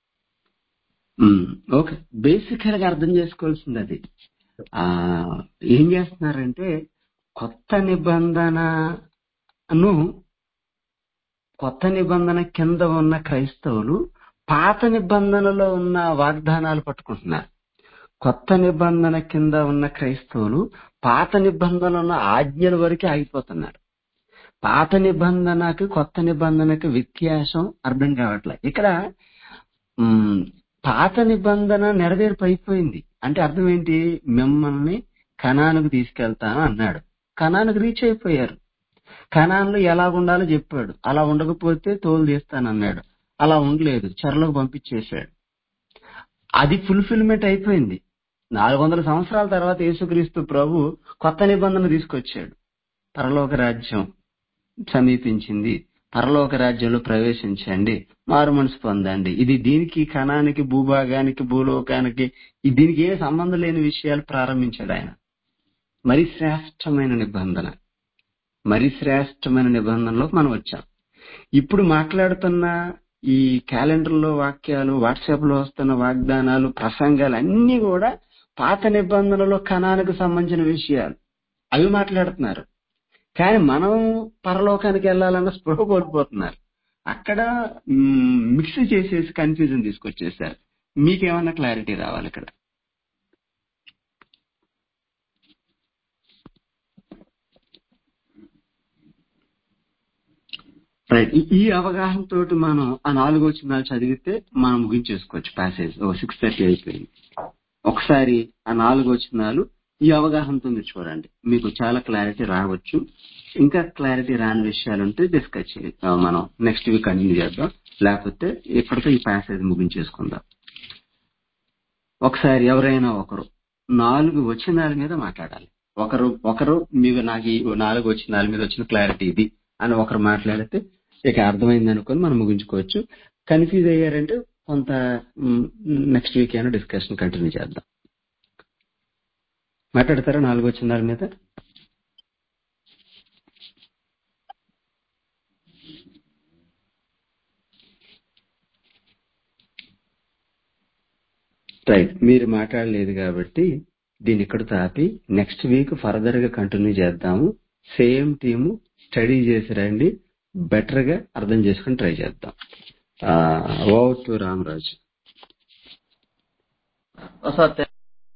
okay. బేసికల్ గా అర్థం చేసుకోవాల్సింది అది. ఆ ఏం చేస్తున్నారంటే కొత్త నిబంధనను కొత్త నిబంధన కింద ఉన్న క్రైస్తవులు పాత నిబంధనలో ఉన్న వాగ్దానాలు పట్టుకుంటున్నారు. కొత్త నిబంధన కింద ఉన్న క్రైస్తవులు పాత నిబంధనలో ఉన్న ఆజ్ఞల వరకే ఆగిపోతున్నారు. పాత నిబంధనకి కొత్త నిబంధనకి వ్యత్యాసం అర్థం కావట్లేదు. ఇక్కడ పాత నిబంధన నెరవేర్పు అయిపోయింది అంటే అర్థం ఏంటి? మిమ్మల్ని కనానుకు తీసుకెళ్తాను అన్నాడు. కనానుకు రీచ్ అయిపోయారు. కనాన్లో ఎలా ఉండాలో చెప్పాడు. అలా ఉండకపోతే తోలు తీస్తానన్నాడు. అలా ఉండలేదు, చెరలోకి పంపించేశాడు. అది ఫుల్ఫిల్మెంట్ అయిపోయింది. నాలుగు వందల సంవత్సరాల తర్వాత యేసుక్రీస్తు ప్రభు కొత్త నిబంధన తీసుకొచ్చాడు. పరలోక రాజ్యం సమీపించింది, పరలోక రాజ్యంలో ప్రవేశించండి, మారు మనసు పొందండి. ఇది దీనికి కణానికి భూభాగానికి భూలోకానికి దీనికి ఏ సంబంధం లేని విషయాలు ప్రారంభించాడు ఆయన. మరి శ్రేష్టమైన నిబంధన, మరి శ్రేష్టమైన నిబంధనలో మనం వచ్చాం. ఇప్పుడు మాట్లాడుతున్న ఈ క్యాలెండర్లో వాక్యాలు, వాట్సాప్ లో వస్తున్న వాగ్దానాలు, ప్రసంగాలు అన్ని కూడా పాత నిబంధనలో కణానికి సంబంధించిన విషయాలు అవి మాట్లాడుతున్నారు. కానీ మనం పరలోకానికి వెళ్లాలన్న స్పృహ కోల్పోతున్నారు. అక్కడ మిక్స్ చేసేసి కన్ఫ్యూజన్ తీసుకొచ్చేసారు. మీకేమన్నా క్లారిటీ రావాలి ఇక్కడ? రైట్. ఈ అవగాహనతో మనం ఆ నాలుగు వచనాలు చదివితే మనం ముగించేసుకోవచ్చు ప్యాసేజ్. ఓ సిక్స్ థర్టీ అయిపోయింది. ఒకసారి ఆ నాలుగు వచనాలు ఈ అవగాహనతో మీరు చూడండి, మీకు చాలా క్లారిటీ రావచ్చు. ఇంకా క్లారిటీ రాని విషయాలు ఉంటే డిస్కస్ చేద్దాం, మనం నెక్స్ట్ వీక్ కంటిన్యూ చేద్దాం. లేకపోతే ఇప్పటితో ఈ ప్యాసేజ్ ముగించేసుకుందాం. ఒకసారి ఎవరైనా ఒకరు నాలుగు వచనాల మీద మాట్లాడాలి. ఒకరు ఒకరు మీకు నాకు ఈ నాలుగు వచనాల మీద వచ్చిన క్లారిటీ ఇది అని ఒకరు మాట్లాడితే ఇక అర్థమైంది అనుకొని మనం ముగించుకోవచ్చు. కన్ఫ్యూజ్ అయ్యారంటే కొంత నెక్స్ట్ వీక్ అయినా డిస్కషన్ కంటిన్యూ చేద్దాం. మాట్లాడతారా నాలుగు వచనాల మీద? రైట్, మీరు మాట్లాడలేదు కాబట్టి దీన్ని ఇక్కడ తాపి నెక్స్ట్ వీక్ ఫర్దర్ గా కంటిన్యూ చేద్దాము. సేమ్ టీము స్టడీ చేసి రండి, బెటర్ గా అర్థం చేసుకుని ట్రై చేద్దాం. Over to Ramaraju.